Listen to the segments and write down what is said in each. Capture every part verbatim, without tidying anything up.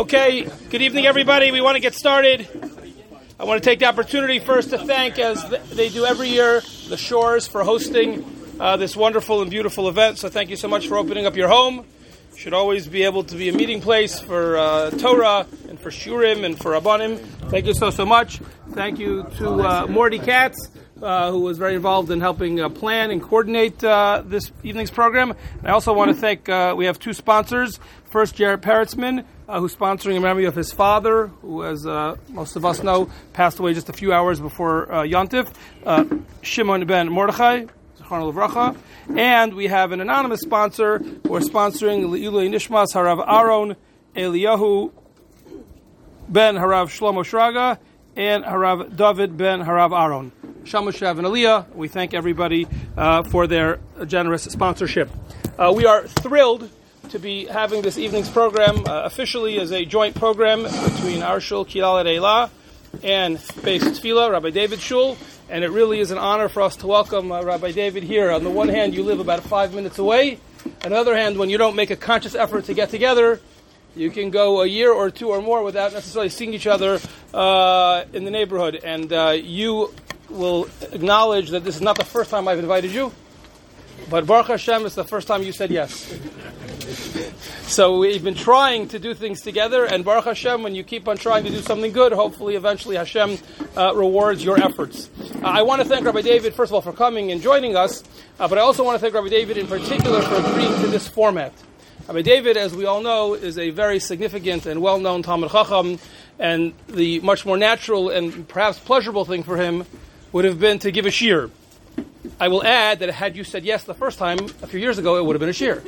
Okay, good evening, everybody. We want to get started. I want to take the opportunity first to thank, as they do every year, the Shores for hosting uh, this wonderful and beautiful event. So thank you so much for opening up your home. It should always be able to be a meeting place for uh, Torah and for Shurim and for Rabbanim. Thank you so, so much. Thank you to uh, Morty Katz, Uh, who was very involved in helping uh, plan and coordinate uh, this evening's program. And I also want to thank, uh, we have two sponsors. First, Jared Peretzman, uh, who's sponsoring in memory of his father, who, as uh, most of us know, passed away just a few hours before uh, Yontif, uh, Shimon ben Mordechai, Zechron Livracha. And we have an anonymous sponsor who are sponsoring Le'ilui Nishmas Harav Aaron Eliyahu ben Harav Shlomo Shraga and Harav David ben Harav Aaron. Shamushav and Aliyah, we thank everybody uh, for their generous sponsorship. Uh, we are thrilled to be having this evening's program uh, officially as a joint program between our shul, Kilal Eila, and Beis Tefillah, Rabbi David Shul, and it really is an honor for us to welcome uh, Rabbi David here. On the one hand, you live about five minutes away. On the other hand, when you don't make a conscious effort to get together, you can go a year or two or more without necessarily seeing each other uh, in the neighborhood. And uh, you will acknowledge that this is not the first time I've invited you, but Baruch Hashem, it's the first time you said yes. So we've been trying to do things together, and Baruch Hashem, when you keep on trying to do something good, hopefully eventually Hashem uh, rewards your efforts. Uh, I want to thank Rabbi David, first of all, for coming and joining us, uh, but I also want to thank Rabbi David in particular for agreeing to this format. Rabbi David, as we all know, is a very significant and well-known Talmid Chacham, and the much more natural and perhaps pleasurable thing for him would have been to give a shir. I will add that had you said yes the first time, a few years ago, it would have been a shir.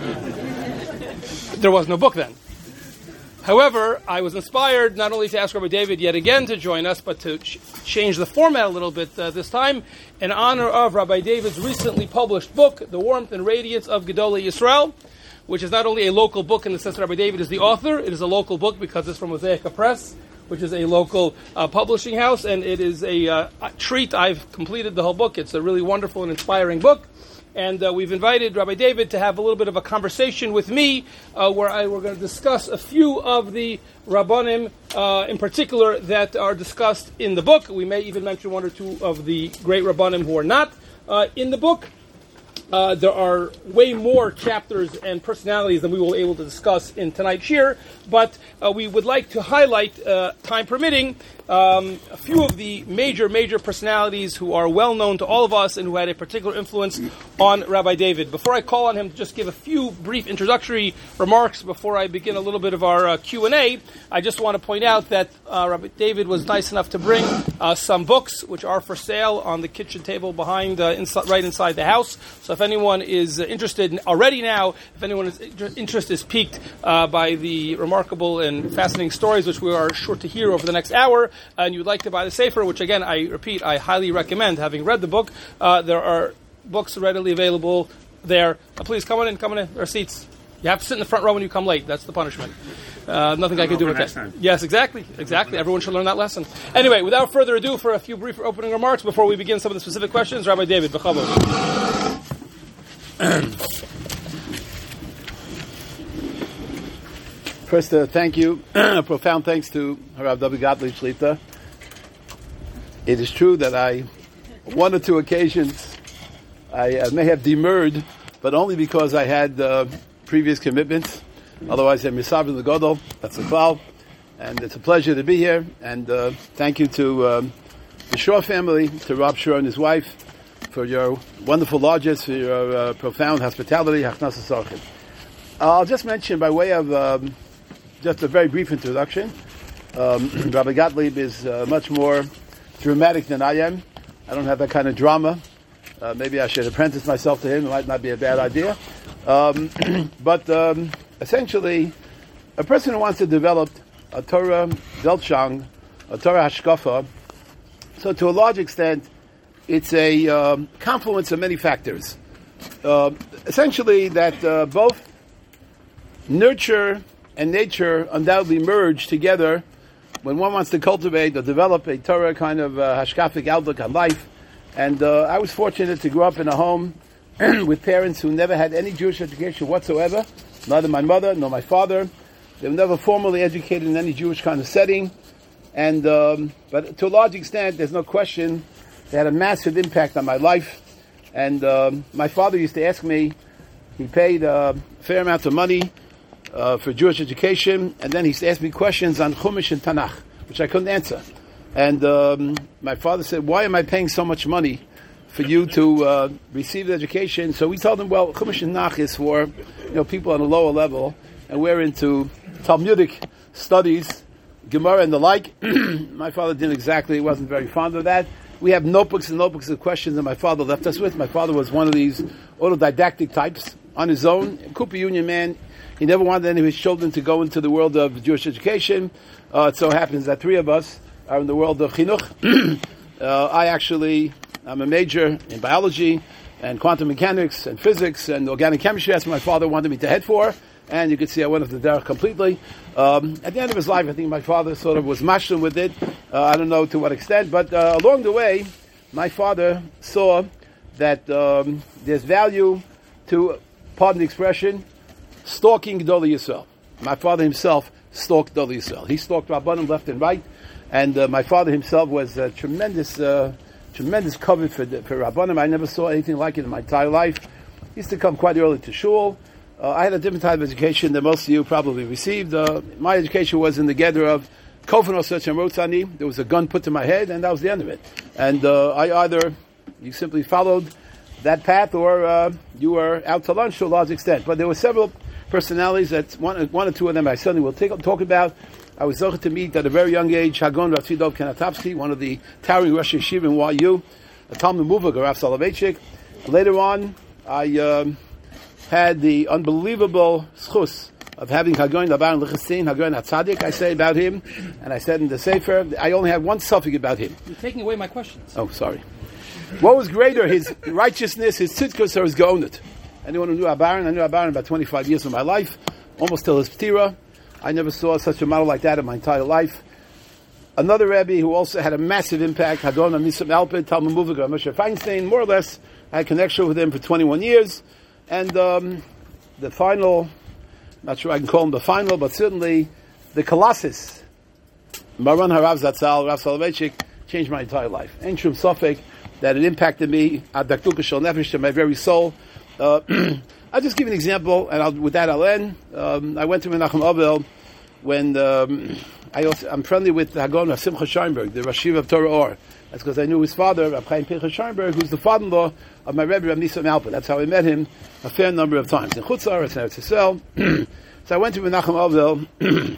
There was no book then. However, I was inspired not only to ask Rabbi David yet again to join us, but to ch- change the format a little bit uh, this time, in honor of Rabbi David's recently published book, The Warmth and Radiance of Gedolei Yisrael, which is not only a local book in the sense that Rabbi David is the author, it is a local book because it's from Mosaica Press, which is a local uh, publishing house, and it is a, uh, a treat. I've completed the whole book. It's a really wonderful and inspiring book. And uh, we've invited Rabbi David to have a little bit of a conversation with me, uh, where I, we're going to discuss a few of the Rabbanim, uh, in particular, that are discussed in the book. We may even mention one or two of the great Rabbanim who are not uh, in the book. Uh, there are way more chapters and personalities than we will be able to discuss in tonight's shir, but uh, we would like to highlight, uh, time permitting, um, a few of the major, major personalities who are well known to all of us and who had a particular influence on Rabbi David. Before I call on him to just give a few brief introductory remarks before I begin a little bit of our uh, Q and A, I just want to point out that uh, Rabbi David was nice enough to bring uh, some books which are for sale on the kitchen table behind, uh, inside, right inside the house. So if anyone is uh, interested in, already now, if anyone's interest is piqued uh, by the remarkable and fascinating stories which we are sure to hear over the next hour, and you'd like to buy the Sefer, which again, I repeat, I highly recommend, having read the book, uh, there are books readily available there. Uh, please come on in, come on in, there are seats. You have to sit in the front row when you come late. That's the punishment. Uh, nothing I can do with that. Time. Yes, exactly, exactly. Everyone should learn that lesson. Anyway, without further ado, for a few brief opening remarks before we begin some of the specific questions, Rabbi David, b'chavod. First, uh, thank you. Profound thanks to Harav David Gottlieb Shlita. It is true that I, one or two occasions, I uh, may have demurred, but only because I had uh, previous commitments. Otherwise, I'm Misav the Godol. That's the klal. And it's a pleasure to be here. And uh, thank you to um, the Shore family, to Rob Shore and his wife, for your wonderful largesse, for your uh, profound hospitality. I'll just mention, by way of um, just a very brief introduction, um, Rabbi Gottlieb is uh, much more dramatic than I am. I don't have that kind of drama. Uh, maybe I should apprentice myself to him. It might not be a bad idea. Um, but um, essentially, a person who wants to develop a Torah Weltschang, a Torah Hashkafa, so to a large extent, it's a um, confluence of many factors. Uh, essentially, that uh, both nurture and nature undoubtedly merge together when one wants to cultivate or develop a Torah kind of uh, hashkafic outlook on life. And uh, I was fortunate to grow up in a home with parents who never had any Jewish education whatsoever, neither my mother nor my father. They were never formally educated in any Jewish kind of setting. And um, but to a large extent, there's no question, they had a massive impact on my life. And um, my father used to ask me, he paid a fair amount of money uh, for Jewish education, and then he used to ask me questions on Chumash and Tanakh, which I couldn't answer. And um, my father said, why am I paying so much money for you to uh, receive the education? So we told him, well, Chumash and Tanakh is for, you know, people on a lower level, and we're into Talmudic studies, Gemara and the like. My father didn't exactly, he wasn't very fond of that. We have notebooks and notebooks of questions that my father left us with. My father was one of these autodidactic types on his own. Cooper Union man. He never wanted any of his children to go into the world of Jewish education. Uh, it so happens that three of us are in the world of chinuch. uh, I actually, I'm a major in biology and quantum mechanics and physics and organic chemistry. That's what my father wanted me to head for. And you can see I went off the derech completely. Um, at the end of his life, I think my father sort of was mashlim with it. Uh, I don't know to what extent, but uh, along the way, my father saw that um, there's value to, pardon the expression, stalking Gedolei Yisrael. My father himself stalked Gedolei Yisrael. He stalked Rabbanim left and right, and uh, my father himself was a tremendous, uh, tremendous covet for, for Rabbanim. I never saw anything like it in my entire life. He used to come quite early to shul. Uh, I had a different type of education than most of you probably received. Uh, my education was in the gather of Kofen Osech and Rotzani. There was a gun put to my head, and that was the end of it. And uh, I either, you simply followed that path, or uh, you were out to lunch to a large extent. But there were several personalities, that one, one or two of them I certainly will take, talk about. I was lucky to meet at a very young age Hagon Rav Tzvi Dov Kanatavsky, one of the towering Rosh Yeshiva in Y U, a Talmud Muvag, Rav Soloveitchik. Later on, I... Um, had the unbelievable schus of having Hagoyin Labaran L'Chasin, Hagoyin HaTzadik, I say about him, and I said in the Sefer, I only had one suffix about him. You're taking away my questions. Oh, sorry. What was greater, his righteousness, his tzidkus, or his gaonut? Anyone who knew Abaran? I knew Abaran about twenty-five years of my life, almost till his ptira. I never saw such a model like that in my entire life. Another Rebbe who also had a massive impact, Hadon Amisam Alpid, Talmud Muvag, Moshe Feinstein, more or less, I had a connection with him for twenty-one years. And um, the final, not sure I can call him the final, but certainly the Colossus, Maran Harav Zatzal, Rav Soloveitchik, changed my entire life. Ein shum safek that it impacted me, ad daktuka shel nefesh, to my very soul. Uh, I'll just give you an example, and I'll, with that I'll end. Um, I went to Menachem Abel when um, I also, I'm friendly with Hagon of Simcha Scheinberg, the Rashiv of Torah Or. That's because I knew his father, Rav Chaim Pinchas Scheinberg, who's the father-in-law of my Rebbe, Rav Nissim Alpert. That's how I met him a fair number of times. In Chutz La'aretz, in Eretz Yisrael. So I went to Menachem Abel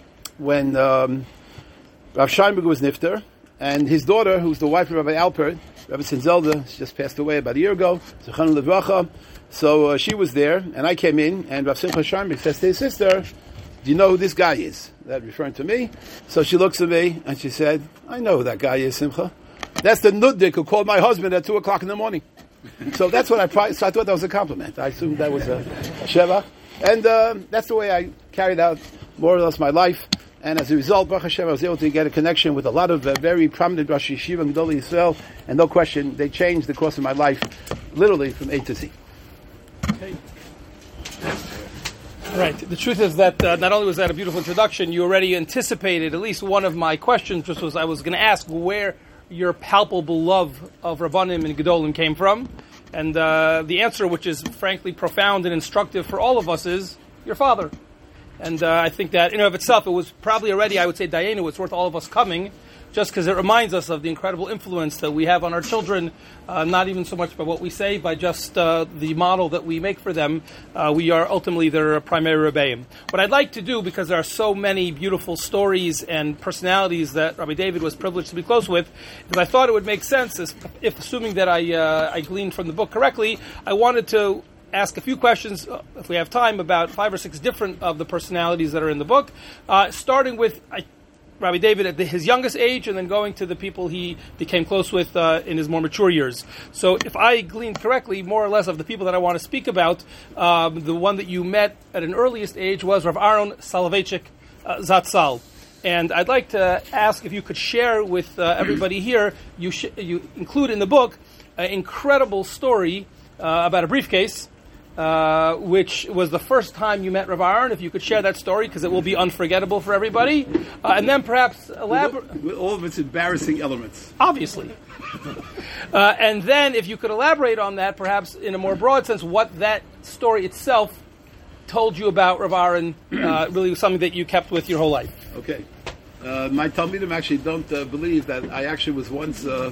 when um, Rav Scheinberg was nifter, and his daughter, who's the wife of Rabbi Alpert, Rabbi Sinzelda, she just passed away about a year ago, Zechanu Levracha. So uh, she was there, and I came in, and Rav Simcha Scheinberg says to his sister, do you know who this guy is? That referring to me. So she looks at me, and she said, I know who that guy is, Simcha. That's the nuddik who called my husband at two o'clock in the morning. So that's what I probably, so I thought that was a compliment. I assumed that was a, a sheva. And uh, that's the way I carried out more or less my life. And as a result, Baruch Hashem, I was able to get a connection with a lot of uh, very prominent Rosh Yeshiva and Gedolei Yisrael. And no question, they changed the course of my life, literally from A to Z. Okay. Right. The truth is that uh, not only was that a beautiful introduction, you already anticipated at least one of my questions, which was I was going to ask where your palpable love of Rabbanim and Gedolim came from. And uh, the answer, which is frankly profound and instructive for all of us, is your father. And uh, I think that in and of itself, it was probably already, I would say, Dayenu, it's worth all of us coming, just because it reminds us of the incredible influence that we have on our children, uh, not even so much by what we say, by just uh, the model that we make for them. Uh, we are ultimately their primary rebbeim. What I'd like to do, because there are so many beautiful stories and personalities that Rabbi David was privileged to be close with, is I thought it would make sense, if, if assuming that I, uh, I gleaned from the book correctly, I wanted to ask a few questions, uh, if we have time, about five or six different of the personalities that are in the book, uh, starting with I, Rabbi David at the, his youngest age, and then going to the people he became close with uh, in his more mature years. So if I gleaned correctly, more or less of the people that I want to speak about, um, the one that you met at an earliest age was Rav Aaron Soloveitchik uh, Zatzal. And I'd like to ask if you could share with uh, everybody here, you, sh- you include in the book an incredible story uh, about a briefcase uh, which was the first time you met Rav Aaron. If you could share that story, because it will be unforgettable for everybody. Uh, and then perhaps elaborate... With, with all of its embarrassing elements. Obviously. uh, and then if you could elaborate on that, perhaps in a more broad sense, what that story itself told you about Rav Aaron, uh, really was something that you kept with your whole life. Okay. Uh, my Talmidim actually don't uh, believe that I actually was once uh,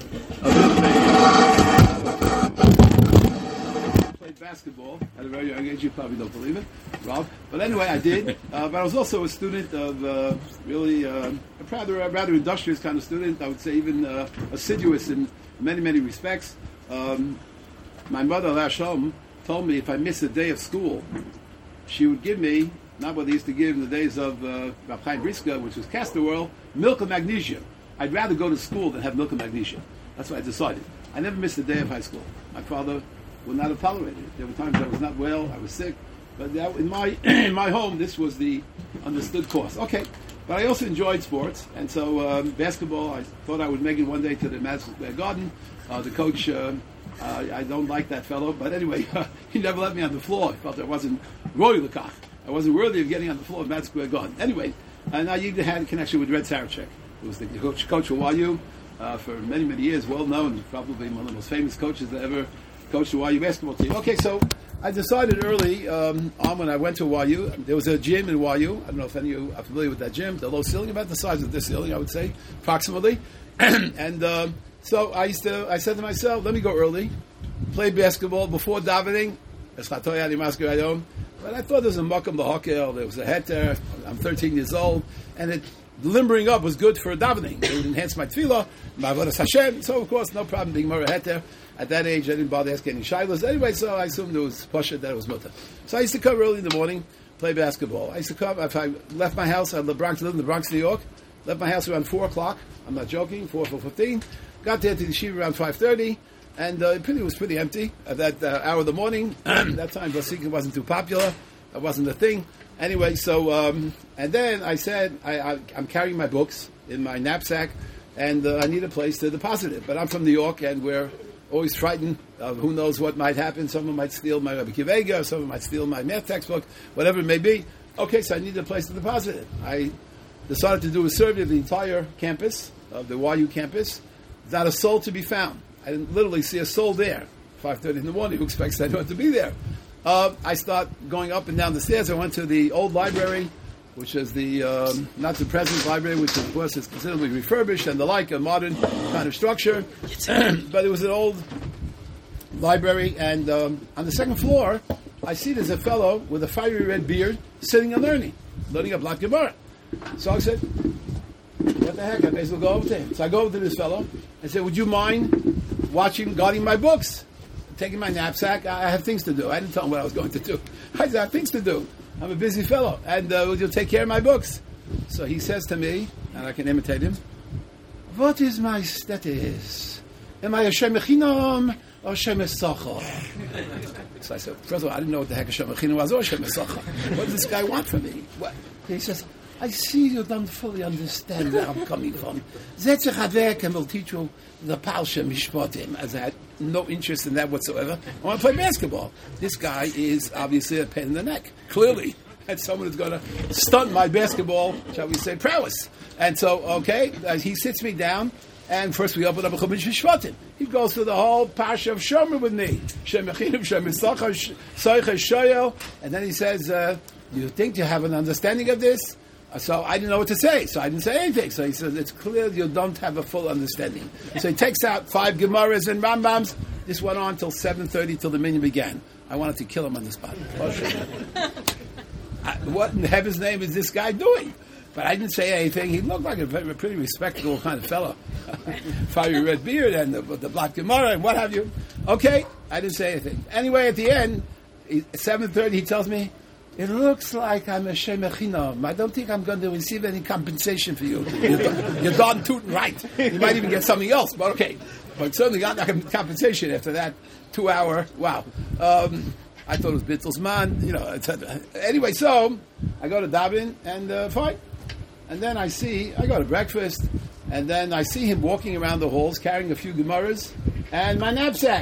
a played basketball at a very young age. You probably don't believe it, Rob. But anyway, I did. Uh, but I was also a student of uh, really uh, a rather, a rather industrious kind of student. I would say even uh, assiduous in many, many respects. Um, my mother, Lashom, told me if I miss a day of school, she would give me, not what they used to give in the days of uh, Rav Chaim Briska, which was castor oil, milk and magnesium. I'd rather go to school than have milk and magnesium. That's what I decided. I never missed a day of high school. My father would not have tolerated it. There were times I was not well, I was sick, but that, in my in my home, this was the understood course. Okay, but I also enjoyed sports, and so um, basketball, I thought I would make it one day to the Madison Square Garden. Uh, the coach, uh, uh, I don't like that fellow, but anyway, he never let me on the floor. He felt I wasn't Roy Lekach. I wasn't worthy of getting on the floor of Madison Square Garden. Anyway, and I even had a connection with Red Sarachek, who was the coach, coach of Y U uh, for many, many years, well known, probably one of the most famous coaches that ever coached the Y U basketball team. Okay, so I decided early um, on when I went to Y U, there was a gym in Y U. I don't know if any of you are familiar with that gym. The low ceiling, about the size of this ceiling, I would say, approximately. and um, so I used to, I said to myself, let me go early, play basketball before davening. But I thought there was a makam b'hakel, there was a heter. I'm thirteen years old, and it limbering up was good for davening. It would enhance my tefillah, my avodas Hashem. So of course, no problem being more heter. At that age, I didn't bother asking any shilas. Anyway, so I assumed it was pasha that it was mutter. So I used to come early in the morning, play basketball. I used to come if I left my house. I lived in the Bronx, lived in the Bronx, New York. Left my house around four o'clock. I'm not joking. Four, four fifteen. Got there to the yeshiva around five thirty. And uh, it pretty, was pretty empty at that uh, hour of the morning. That time, Basikin wasn't too popular. That wasn't the thing. Anyway, so, um, and then I said, I, I, I'm carrying my books in my knapsack, and uh, I need a place to deposit it. But I'm from New York, and we're always frightened of who knows what might happen. Someone might steal my Rabbi Kivega, someone might steal my math textbook, whatever it may be. Okay, so I need a place to deposit it. I decided to do a survey of the entire campus, of the Y U campus. Not a soul to be found. I didn't literally see a soul there. five thirty in the morning, who expects anyone to be there? Uh, I start going up and down the stairs. I went to the old library, which is the, um, not the present library, which of course is considerably refurbished and the like, a modern kind of structure. But it was an old library, and um, on the second floor, I see there's a fellow with a fiery red beard sitting and learning, learning a Black Gemara. So I said, what the heck, I may as well go over to him. So I go over to this fellow and said, would you mind watching, guarding my books? Taking my knapsack, I have things to do. I didn't tell him what I was going to do. I said, I have things to do. I'm a busy fellow, and uh, would you take care of my books? So he says to me, and I can imitate him, what is my status? Am I a Shem Echinam or Shem Esacha? So I said, first of all, I didn't know what the heck a Shem Echinam was or Shem Esacha. What does this guy want from me? What? He says, I see you don't fully understand where I'm coming from. Zetzach Havek, and will teach you the Parsha Mishpatim, as I had no interest in that whatsoever. I want to play basketball. This guy is obviously a pain in the neck, clearly. And someone is going to stunt my basketball, shall we say, prowess. And so, okay, uh, he sits me down, and first we open up a Chumash Mishpatim. He goes through the whole Parsha of Shomer with me. Shem Echinim, Shem Esacha, Soicha, Shoyel. And then he says, uh, do you think you have an understanding of this? So I didn't know what to say, so I didn't say anything. So he says, it's clear you don't have a full understanding. So he takes out five Gemaras and Rambams. This went on till seven thirty, till the minyan began. I wanted to kill him on the spot. I, what in heaven's name is this guy doing? But I didn't say anything. He looked like a, very, a pretty respectable kind of fellow. Fiery red beard and the, the black Gemara and what have you. Okay, I didn't say anything. Anyway, at the end, at seven thirty, he tells me, it looks like I'm a Shem Echinam. I don't think I'm going to receive any compensation for you. You're, you're darn tootin' right. You might even get something else, but okay. But certainly got compensation after that two-hour, wow. Um, I thought it was Bittelsman, you know, et cetera. Anyway, so I go to Davin, and uh, fine. And then I see, I go to breakfast, and then I see him walking around the halls, carrying a few Gemaras, and my knapsack.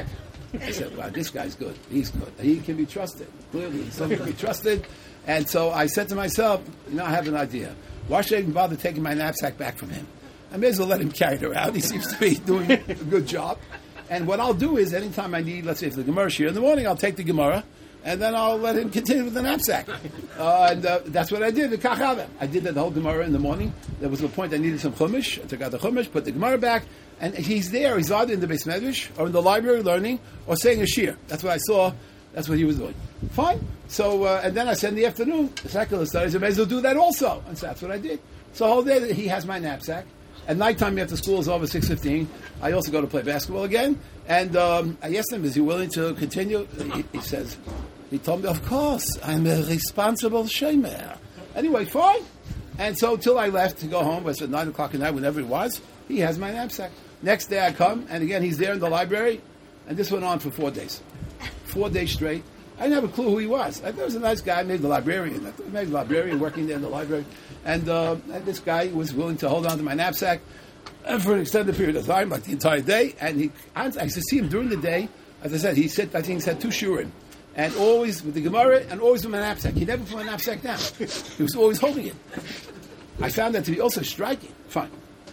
I said, wow, this guy's good. He's good. He can be trusted. Clearly, he's someone can be trusted. And so I said to myself, you know, I have an idea. Why should I even bother taking my knapsack back from him? I may as well let him carry it around. He seems to be doing a good job. And what I'll do is, anytime I need, let's say if the Gemara is here in the morning, I'll take the Gemara, and then I'll let him continue with the knapsack. Uh, and uh, that's what I did. I did that the whole Gemara in the morning. There was a point I needed some Chumash. I took out the Chumash, put the Gemara back, and he's there. He's either in the Beis Medrash, or in the library learning, or saying a shir. That's what I saw. That's what he was doing. Fine. So, uh, and then I said in the afternoon, the secular studies, I may as well do that also. And so that's what I did. So the whole day he has my knapsack. At nighttime after school is over six fifteen, I also go to play basketball again. And um, I asked him, is he willing to continue? He, he says, he told me, of course, I'm a responsible shomer. Anyway, fine. And so till I left to go home, I said nine o'clock at night, whenever it was, he has my knapsack. Next day I come, and again he's there in the library, and this went on for four days. Four days straight. I didn't have a clue who he was. I thought he was a nice guy, maybe the librarian. I thought maybe the librarian working there in the library. And, uh, and this guy was willing to hold on to my knapsack and for an extended period of time, like the entire day. And he, I used to see him during the day. As I said, he said, I think he said two shurim. And always with the Gemara, and always with my knapsack. He never put my knapsack down. He was always holding it. I found that to be also striking. Fine.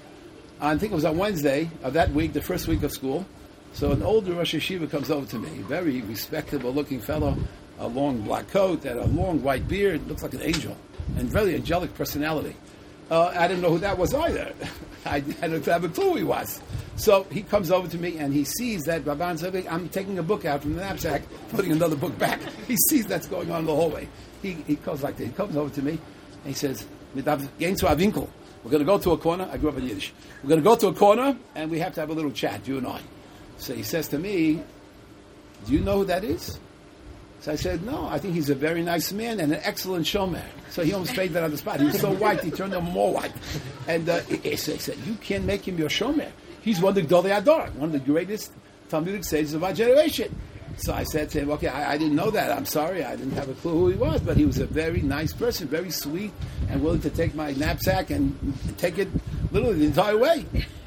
I think it was on Wednesday of that week, the first week of school. So an older Rosh Yeshiva comes over to me, very respectable-looking fellow, a long black coat and a long white beard, looks like an angel, and very angelic personality. Uh, I didn't know who that was either. I didn't have a clue who he was. So he comes over to me and he sees that Rabban Zevik, I'm taking a book out from the knapsack, putting another book back. He sees that's going on in the hallway. He, he goes like that. He comes over to me and he says, we're going to go to a corner. I grew up in Yiddish. We're going to go to a corner and we have to have a little chat, you and I. So he says to me, do you know who that is? So I said, no, I think he's a very nice man and an excellent shomer. So he almost made that on the spot. He was so white, he turned him more white. And uh, he, he said, you can't make him your shomer. He's one of the Gdolei Adar, one of the greatest Talmudic sages of our generation. So I said to him, okay, I, I didn't know that. I'm sorry, I didn't have a clue who he was. But he was a very nice person, very sweet, and willing to take my knapsack and, and take it literally the entire way.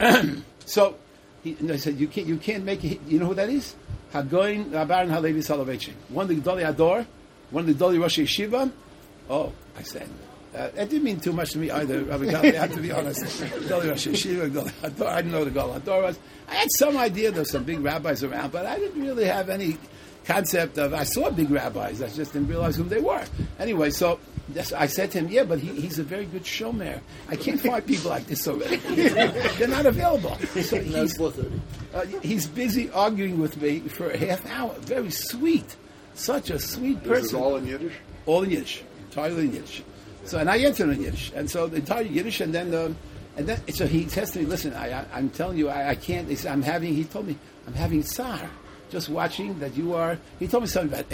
So he, and I said, you can't, you can't make it. You know who that is? Hagoin Rabban Halevi Soloveitchik. One of the Gdolei Ador, one of the Gdolei Rosh Yeshiva. Oh, I said, uh, it didn't mean too much to me either, Rabbi Gali, I have to be honest. Gdolei Rosh Yeshiva, Gdolei Ador, I didn't know what the Gdolei Ador was. I had some idea there were some big rabbis around, but I didn't really have any concept of, I saw big rabbis, I just didn't realize who they were. Anyway, so I said to him, yeah, but he, he's a very good shomer. I can't find people like this already. They're not available. So he's, uh, he's busy arguing with me for a half hour. Very sweet. Such a sweet person. Is it all in Yiddish? All in Yiddish. Entirely in Yiddish. So, and I answered in Yiddish. And so the entire Yiddish, and then, um, and then, so he says to me, listen, I, I, I'm telling you, I, I can't, he said, I'm having, he told me, I'm having tsar. Just watching that you are, he told me something about,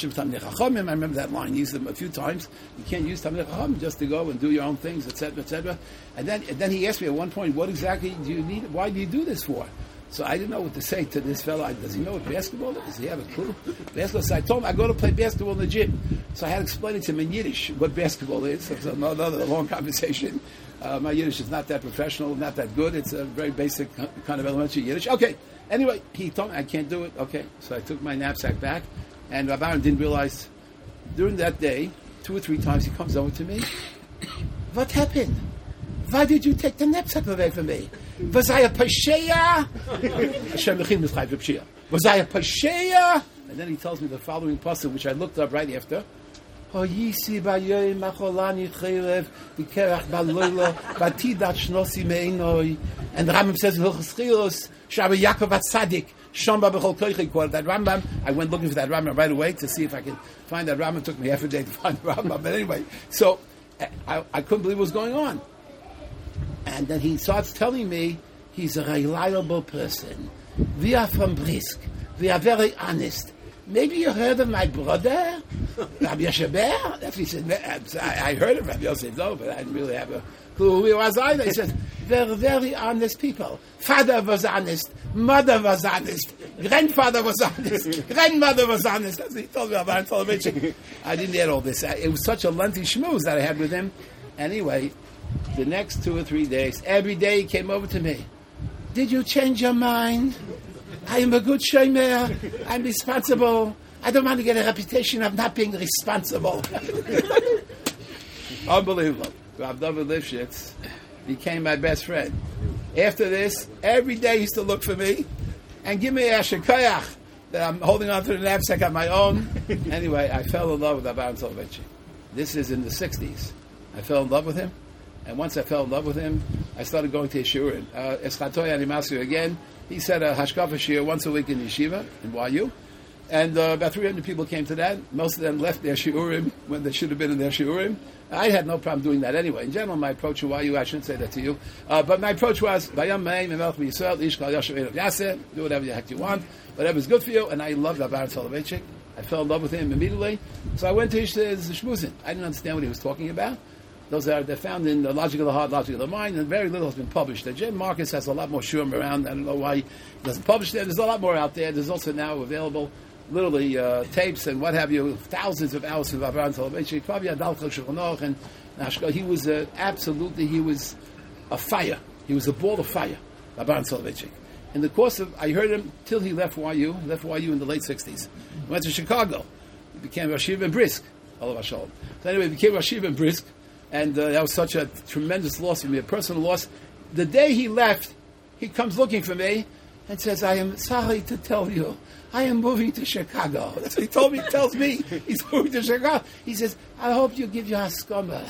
I remember that line, he used them a few times. You can't use Tamnei Chacham just to go and do your own things, et cetera, et cetera. And then, and then he asked me at one point, what exactly do you need, why do you do this for? So I didn't know what to say to this fellow. Does he know what basketball is? Does he have a clue? Basketball. So I told him I go to play basketball in the gym. So I had to explain it to him in Yiddish what basketball is. So it's another long conversation. Uh, my Yiddish is not that professional, not that good. It's a very basic kind of elementary Yiddish. Okay. Anyway, he told me I can't do it. Okay. So I took my knapsack back, and Rabbi Aaron didn't realize during that day, two or three times he comes over to me. What happened? Why did you take the knapsack away from me? Was I a Pasheya? Was I a Pasheya? And then he tells me the following passage, which I looked up right after. And the Rambam says in Hilchos Chilos, Shabbat Yaakov Atzadik, Shamba B'chol Koichi quoted that Rambam. I went looking for that Rambam right away to see if I could find that Rambam. It took me half a day to find the Rambam. But anyway, so I, I couldn't believe what was going on. And then he starts telling me he's a reliable person. We are from Brisk. We are very honest. Maybe you heard of my brother, Rabbi Yosheber? That's what he said. I, I heard of Rabbi Yosef, though, but I didn't really have a clue who he was either. He said, they're very honest people. Father was honest. Mother was honest. Grandfather was honest. Grandmother was honest. That's what he told me about television. I didn't get all this. It was such a lengthy schmooze that I had with him. Anyway, the next two or three days, every day he came over to me. Did you change your mind? I am a good shomer. I'm responsible. I don't want to get a reputation of not being responsible. Unbelievable. Rav David Lifshitz became my best friend. After this, every day he used to look for me and give me a shekayach that I'm holding on to the knapsack on my own. Anyway, I fell in love with Abaran Soloveitchik. This is in the sixties. I fell in love with him. And once I fell in love with him, I started going to Yeshiurim. Uh, Eschatoy Animasio again, he said a Hashkafa Shir once a week in Yeshiva, in Y U. And uh, about three hundred people came to that. Most of them left their Shiurim when they should have been in their Shiurim. I had no problem doing that anyway. In general, my approach to Y U, I shouldn't say that to you, uh, but my approach was, do whatever the heck you want, whatever's good for you, and I loved Abaran Soloveitchik. I fell in love with him immediately. So I went to his Shmuzin. I didn't understand what he was talking about. Those are they're found in the Logic of the Heart, Logic of the Mind, and very little has been published. The Jim Marcus has a lot more shurim around. I don't know why he doesn't publish there. There's a lot more out there. There's also now available, literally uh, tapes and what have you, thousands of hours of Abaran Soloveitchik. Probably Adalcha Shulchan and Nashka. He was uh, absolutely, he was a fire. He was a ball of fire, Abaran Soloveitchik. In the course of, I heard him till he left Y U. He left Y U in the late sixties. He went to Chicago. He became Rosh Yeshiva in Brisk. Allah Shalom. So anyway, he became Rosh Yeshiva in Brisk. And uh, that was such a tremendous loss for me, a personal loss. The day he left, he comes looking for me and says, I am sorry to tell you, I am moving to Chicago. That's what he told me. He tells me he's moving to Chicago. He says, I hope you give your haskama.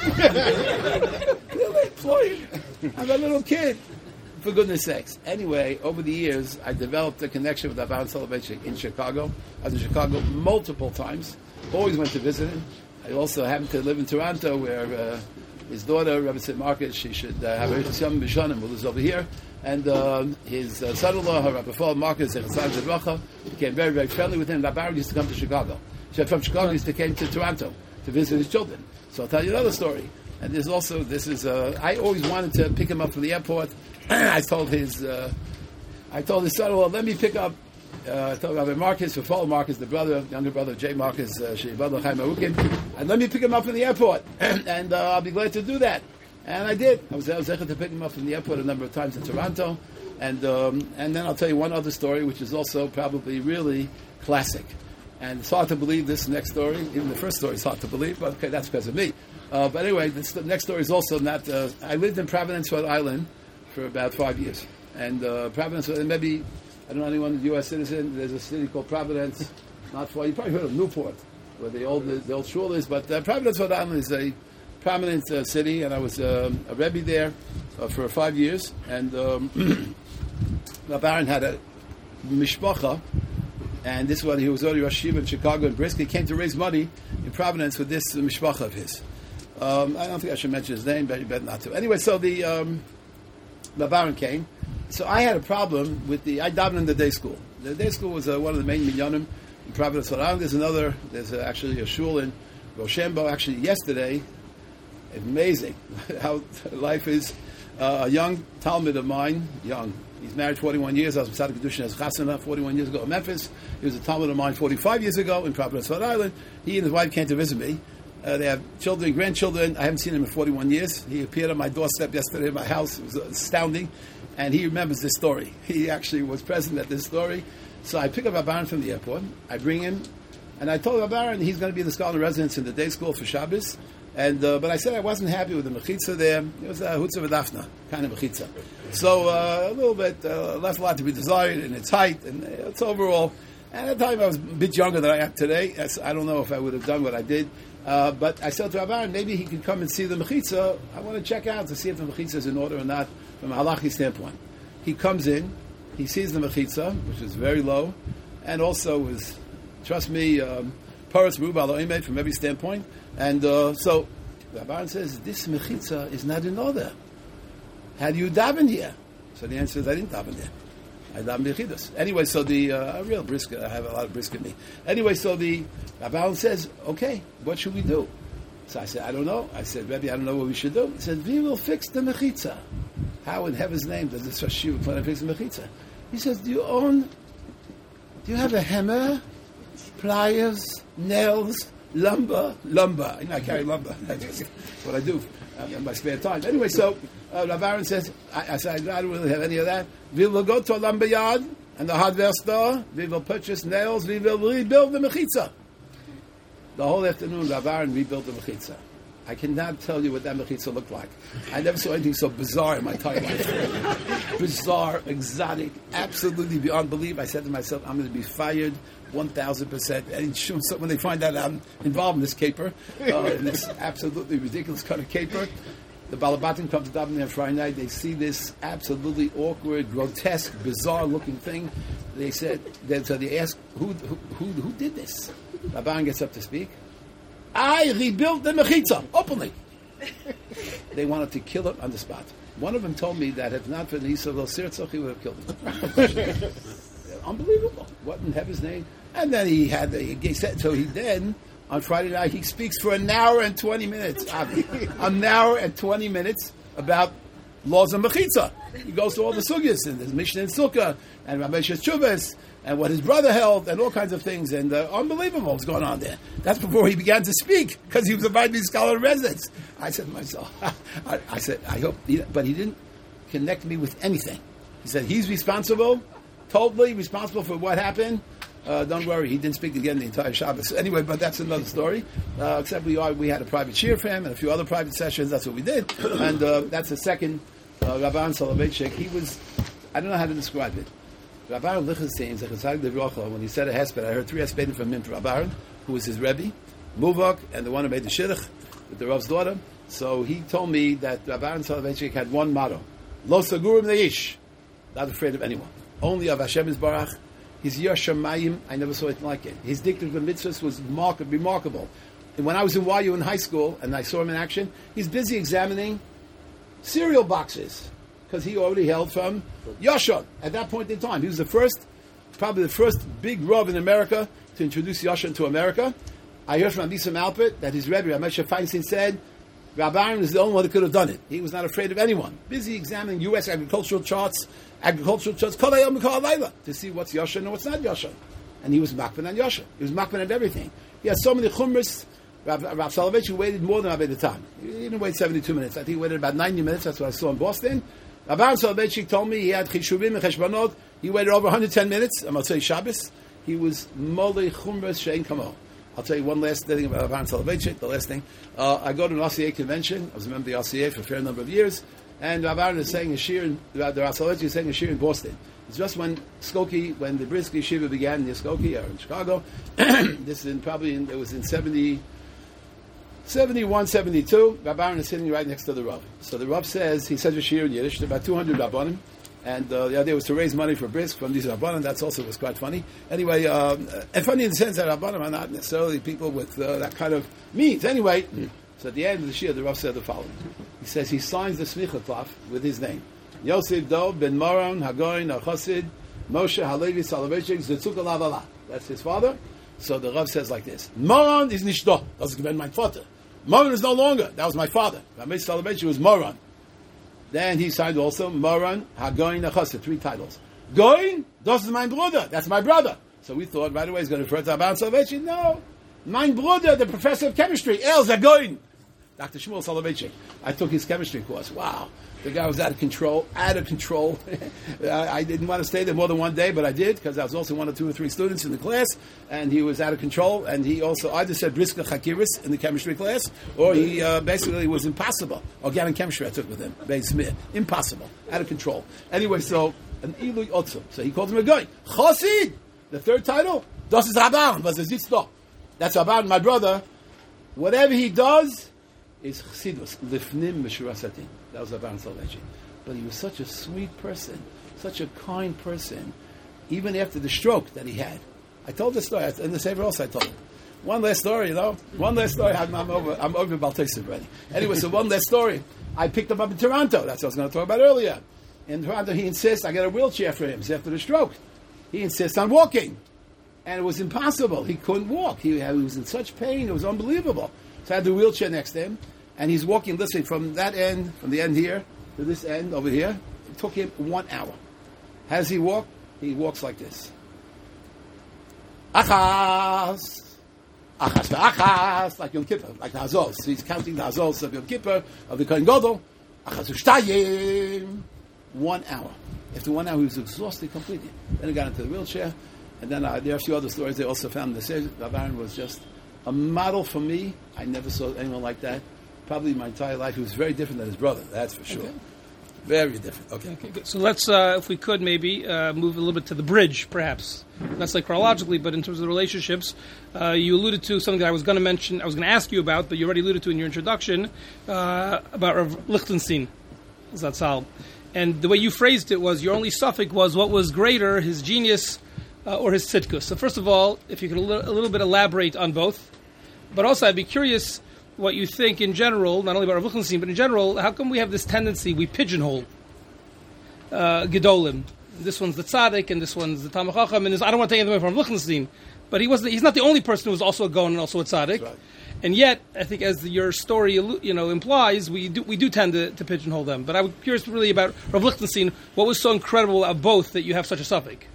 I'm a little kid. For goodness sakes. Anyway, over the years, I developed a connection with Abaran Soloveitchik in Chicago. I was in Chicago multiple times. Always went to visit him. I also happened to live in Toronto, where uh, his daughter, Rebbe Sid Marcus, she should uh, have her Yom Bishanim, who lives over here. And um, his uh, son-in-law, her Rebbe Fall Marcus, became very, very friendly with him. Abaran used to come to Chicago. She from Chicago used to came to Toronto to visit his children. So I'll tell you another story. And there's also, this is, uh, I always wanted to pick him up from the airport. I told his, uh, I told his son-in-law, let me pick up Uh, I told Rabbi Marcus, Paul Marcus, the brother, younger brother of Jay Marcus, uh, and let me pick him up from the airport, and uh, I'll be glad to do that. And I did. I was, I was able to pick him up from the airport a number of times in Toronto, and um, and then I'll tell you one other story, which is also probably really classic. And it's hard to believe this next story. Even the first story is hard to believe, but okay, that's because of me. Uh, but anyway, this, the next story is also not. Uh, I lived in Providence, Rhode Island, for about five years, and uh, Providence, and maybe. I don't know anyone who's a U S citizen. There's a city called Providence, not far. You probably heard of Newport, where the old the old shul is. But uh, Providence, Rhode Island, is a prominent uh, city, and I was um, a rebbe there uh, for five years. And um, Abaran had a mishpacha, and this one he was already Rosh Yeshiva in Chicago and Brisk. He came to raise money in Providence with this uh, mishpacha of his. Um, I don't think I should mention his name, but you better not to. Anyway, so the um, Abaran came. So I had a problem with the, I davened in the day school. The day school was uh, one of the main minyanim in Providence, Rhode Island. There's another, there's uh, actually a shul in Rochambeau. Actually, yesterday, amazing how life is. Uh, a young Talmud of mine, young, he's married forty-one years. I was Tzaddik Kedushin as Chasana forty-one years ago in Memphis. He was a Talmud of mine forty-five years ago in Providence, Rhode Island. He and his wife came to visit me. Uh, they have children, grandchildren. I haven't seen him in forty-one years. He appeared on my doorstep yesterday in my house. It was astounding. And he remembers this story. He actually was present at this story. So I pick up Abaran from the airport. I bring him. And I told Abaran he's going to be the scholar in residence in the day school for Shabbos. And uh, But I said I wasn't happy with the mechitza there. It was a hutzah v'dafna kind of mechitza. So uh, a little bit, uh, left a lot to be desired in its height and its overall. And at the time I was a bit younger than I am today. I don't know if I would have done what I did. Uh, but I said to Abaran, maybe he could come and see the mechitza. I want to check out to see if the mechitza is in order or not from a halachi standpoint. He comes in, he sees the mechitza, which is very low, and also is, trust me, um, paras merubah lo emet from every standpoint. And uh, so Abaran says, this mechitza is not in order. How do you daven here? So the answer is, I didn't daven there. I daven b'chidus. Anyway, so the uh, a real brisk, I have a lot of brisk in me. Anyway, so the Abaran says, okay, what should we do? So I said, I don't know. I said, Rebbe, I don't know what we should do. He said, we will fix the mechitza. How in heaven's name does this Rosh Yeshiva plan to fix the mechitza? He says, do you own, do you have a hammer, pliers, nails, lumber? Lumber. You know, I carry lumber. That's what I do in my spare time. Anyway, so uh, Abaran says, I, I said, I don't really have any of that. We will go to a lumber yard And the hardware store, we will purchase nails, we will rebuild the mechitza. The whole afternoon, Rav Aaron rebuilt the mechitza. I cannot tell you what that mechitza looked like. I never saw anything so bizarre in my entire life. Bizarre, exotic, absolutely beyond belief. I said to myself, I'm going to be fired one thousand percent. And when they find out I'm involved in this caper, uh, in this absolutely ridiculous kind of caper, the Balabatim comes to Dublin on Friday night. They see this absolutely awkward, grotesque, bizarre-looking thing. They said, they, so they ask, who, who, who, who did this? Rabban gets up to speak. I rebuilt the mechitza openly. They wanted to kill him on the spot. One of them told me that if not for the Yisrael Sirtzach, he would have killed him. Unbelievable. What in heaven's name? And then he had the, he said, so he then, on Friday night, he speaks for an hour and twenty minutes. An hour and twenty minutes about laws of mechitza. He goes to all the sugyas, and there's Mishnah and Sukkah, and Rabbi Shuvas, and what his brother held, and all kinds of things, and uh, unbelievable what's going on there. That's before he began to speak, because he was about to be scholar in residence. I said to myself, I, I said, I hope, he, but he didn't connect me with anything. He said, he's responsible, totally responsible for what happened. Uh, don't worry, he didn't speak again the entire Shabbos. Anyway, but that's another story. Uh, except we are, we had a private shir for him, and a few other private sessions, that's what we did. And uh, that's the second, uh, Rabban Soloveitchik. He was, I don't know how to describe it. Rabban Lichtenstein, when he said a hesped, I heard three hespedim from him, Rabban, who was his Rebbe, Muvok, and the one who made the shidduch with the Rav's daughter. So he told me that Rabban Soloveitchik had one motto: Lo sagurim leish, not afraid of anyone, only of Hashem Yisbarach. His Yashamayim, I never saw it like it. His dictum of mitzvahs was remarkable. And when I was in Y U in high school and I saw him in action, he's busy examining cereal boxes, because he already held from Yashan at that point in time. He was the first, probably the first big Rav in America to introduce Yashan to America. I heard from Abisa Malpit that his Rebbe, Ramesha Feinstein, said, Rabbi Aaron is the only one that could have done it. He was not afraid of anyone. Busy examining U S agricultural charts, agricultural charts, to see what's Yashan and what's not Yashan. And he was makban on Yashan. He was makban on everything. He had so many chumras. Rav, Rav Soloveitchik waited more than Rabbi the time. He didn't wait seventy-two minutes. I think he waited about ninety minutes. That's what I saw in Boston. Rabbi Soloveitchik told me he had chishuvim and cheshbanot. He waited over one hundred ten minutes. I'm going to say Shabbos. He was molei chumras she'ein kamo. I'll tell you one last thing about Rabbi Soloveitchik. The last thing. Uh, I go to an R C A convention. I was a member of the R C A for a fair number of years. And Rabbi Aaron is saying a shir, in, Rabbi Soloveitchik is saying a shir in Boston. It's just when Skokie, when the Brisk Yeshiva began in Skokie, or in Chicago. This is in, probably, in, it was in seventy, seventy-one, seventy-two. Rabbi Aaron is sitting right next to the Rav. So the Rav says, he says a shir in Yiddish, about two hundred Rabbanim. And uh, the idea was to raise money for Brisk from these Rabbanim. That's also was quite funny. Anyway, um, and funny in the sense that Rabbanim are not necessarily people with uh, that kind of means. Anyway, mm. So at the end of the shir, the Rav said the following. He says he signs the smicha klaf with his name. Yosef Dov ben Moron Hagoin Achosid Moshe Halevi Soloveitchik Zetzuk Alavala. That's his father. So the Rav says like this: Moron is nicht da. Das ist mein Vater. Moron is no longer. That was my father. Rabbi Soloveitchik was Moron. Then he signed also Moron Hagoin Achosid. Three titles. Goin, das ist mein Bruder. That's my brother. So we thought right away he's going to refer to Rabbi Soloveitchik. No, mein Bruder, the professor of chemistry, El Zagoin. Doctor Shmuel Soloveitchik. I took his chemistry course. Wow. The guy was out of control, out of control. I, I didn't want to stay there more than one day, but I did, because I was also one or two or three students in the class, and he was out of control, and he also either said Briska Chakiris in the chemistry class, or he uh, basically was impossible. Organic chemistry I took with him, Beis Smith. Impossible. Out of control. Anyway, so, an Ilui Otsu. So he called him a guy. Chosid! The third title, Das ist Rabban, was is it? That's Rabban, my brother. Whatever he does, is chassidus, lifnim meshurasatin. That was Rabban Soloveitchik. But he was such a sweet person, such a kind person, even after the stroke that he had. I told this story, in the Sefer also I told it. One last story, you know? One last story, I'm, I'm over I'm over Baltesa already. Anyway, so one last story. I picked him up in Toronto. That's what I was going to talk about earlier. In Toronto, he insists, I got a wheelchair for him. It's after the stroke. He insists on walking. And it was impossible. He couldn't walk. He, he was in such pain. It was unbelievable. So I had the wheelchair next to him. And he's walking, listen, from that end, from the end here to this end over here. It took him one hour. How does he walk? He walks like this. Achas. Achas ve'achas. Like Yom Kippur. Like the Hazos. So he's counting the Hazos of Yom Kippur, of the Kohen Gadol. Achas u'shtayim. one hour. After one hour, he was exhausted completely. Then he got into the wheelchair, and then uh, there are a few other stories they also found in the Seder. Rav Aaron was just a model for me. I never saw anyone like that. Probably my entire life. He was very different than his brother, that's for sure. Okay. Very different. Okay. Okay, good. So let's, uh, if we could, maybe uh, move a little bit to the bridge, perhaps. Not like chronologically, but in terms of the relationships. Uh, you alluded to something that I was going to mention, I was going to ask you about, but you already alluded to in your introduction, uh, about Rav Lichtenstein, Zatzal. And the way you phrased it was, your only suffix was what was greater, his genius uh, or his tzidkus. So first of all, if you could a little, a little bit elaborate on both. But also, I'd be curious what you think in general, not only about Rav Lichtenstein, but in general, how come we have this tendency, we pigeonhole uh, Gedolim? This one's the tzaddik, and this one's the Talmid Chacham, and this, I don't want to take anything away from Lichtenstein, but he wasn't, he's not the only person who was also a Gaon and also a tzaddik. Right. And yet, I think as the, your story you know implies, we do we do tend to, to pigeonhole them. But I was curious really about Rav Lichtenstein, what was so incredible about both that you have such a suffix?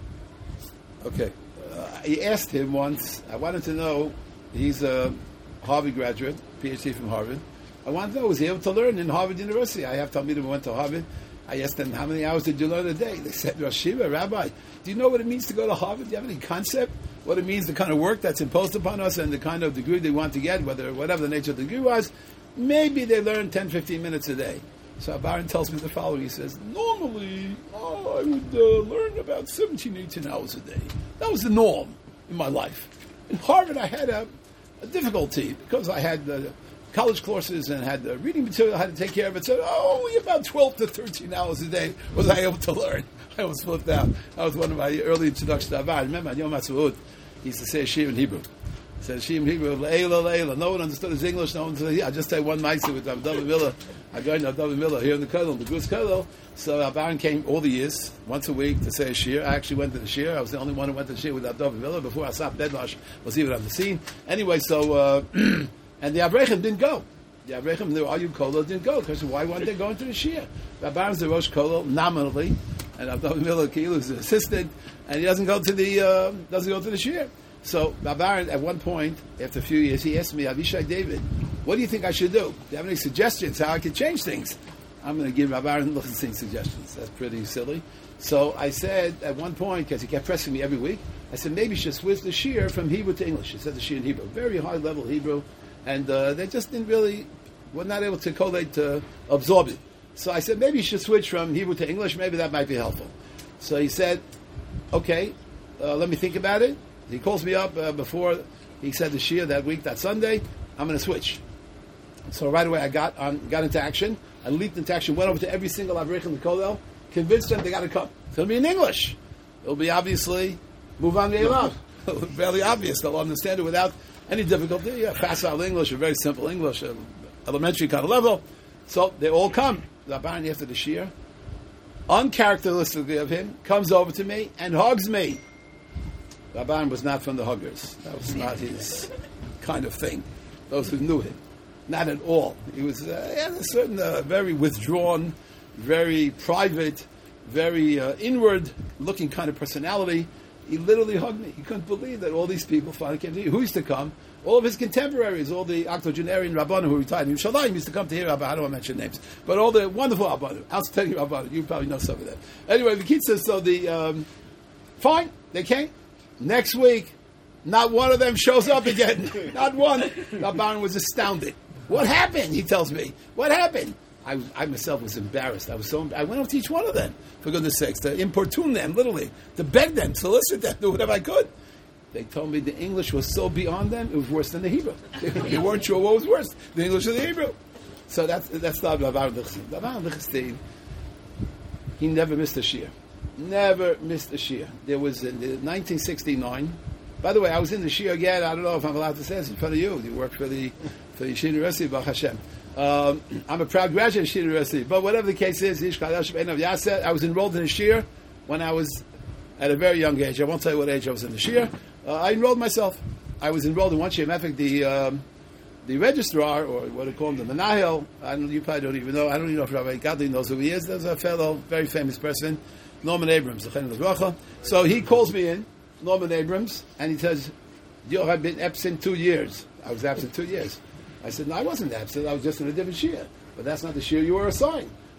Okay. Uh, I asked him once, I wanted to know, he's a Harvard graduate, P H D from Harvard. I wanted to know, was he able to learn in Harvard University? I have Talmidim who went to Harvard. I asked them, how many hours did you learn a day? They said, Rosh Yeshiva, Rabbi, do you know what it means to go to Harvard? Do you have any concept? What it means, the kind of work that's imposed upon us and the kind of degree they want to get, whether whatever the nature of the degree was? Maybe they learn ten, fifteen minutes a day. So Baron tells me the following. He says, normally, oh, I would uh, learn about seventeen, eighteen hours a day. That was the norm in my life. In Harvard, I had a, a difficulty because I had uh, college courses and had the reading material I had to take care of it. So oh, only about twelve to thirteen hours a day was I able to learn. I was flipped out. That was one of my early introductions to Avar. Remember, on Yom HaTzmaut, he used to say a shir in Hebrew. He said a shir in Hebrew, Le'ela, Le'ela. No one understood his English. No one understood. I'll just tell you one ma'aseh with David Miller. I go to David Miller here in the Kollel, the Goose Kollel. So Avar came all the years, once a week, to say a shir. I actually went to the shir. I was the only one who went to the shir with David Miller. Before Asaf Bedmash was even on the scene. Anyway, so, uh, and the Avreichim didn't go. The Avreichim, the Ayub Kollel didn't go, because why weren't they going to the shir? Avar's the Rosh Kollel, nominally, and David Miller Kiel is the assistant, and he doesn't go to the uh, doesn't go to the shir. So Avar, at one point, after a few years, he asked me, Avishai David, what do you think I should do? Do you have any suggestions how I could change things? I'm going to give Avar Lichtenstein suggestions. That's pretty silly. So I said at one point, because he kept pressing me every week, I said maybe you should switch the shir from Hebrew to English. He said the shir in Hebrew, very high level Hebrew, and uh, they just didn't really were not able to collate to absorb it. So I said maybe you should switch from Hebrew to English. Maybe that might be helpful. So he said, okay, uh, let me think about it. He calls me up uh, before he said the shir that week, that Sunday. I'm going to switch. So right away I got on, got into action. I leaped into action, went over to every single Avreich in the Kollel, convinced them they got to come. It's going to be in English. It'll be obviously move on the Elam. Fairly obvious. They'll understand it without any difficulty. Yeah, facile English, a very simple English, uh, elementary kind of level. So they all come. The Rabban after the shir, uncharacteristically of him, comes over to me and hugs me. Rabban was not from the huggers. That was not his kind of thing. Those who knew him. Not at all. He was uh, he had a certain uh, very withdrawn, very private, very uh, inward-looking kind of personality. He literally hugged me. He couldn't believe that all these people finally came to him. Who used to come? All of his contemporaries, all the octogenarian Rabbanim who retired in Yerushalayim used to come to hear Rabbanim. I don't want to mention names. But all the wonderful Rabbanim, outstanding Rabbanim. You probably know some of them. Anyway, the kid says, so the, um, fine, they came. Next week, not one of them shows up again. Not one. Rabbanim was astounded. What happened? He tells me. What happened? I, I myself was embarrassed. I was so. I went over to each one of them, for goodness sakes, to importune them, literally, to beg them, solicit them, do whatever I could. They told me the English was so beyond them, it was worse than the Hebrew. They weren't sure what was worse, the English or the Hebrew. So that's that's not Rabban Lichtenstein. Rabban Lichtenstein, he never missed a shir. Never missed a shir. There was in nineteen sixty-nine. By the way, I was in the shir again. I don't know if I'm allowed to say this in front of you. You work for the for the Yeshiva University, Baruch Hashem. Um, I'm a proud graduate of Yeshiva University. But whatever the case is, I was enrolled in a shir when I was at a very young age. I won't tell you what age I was in the shir. Uh, I enrolled myself. I was enrolled in one shir. Matter of fact, the um, the registrar, or what they call him, the Menahel, I don't, you probably don't even know. I don't even know if Rabbi Gadli knows who he is. There's a fellow, very famous person, Norman Abrams. So he calls me in, Norman Abrams, and he says, "Yo, I've been absent two years. I was absent two years." I said, "No, I wasn't absent. I was just in a different shir. But that's not the shir you were assigned."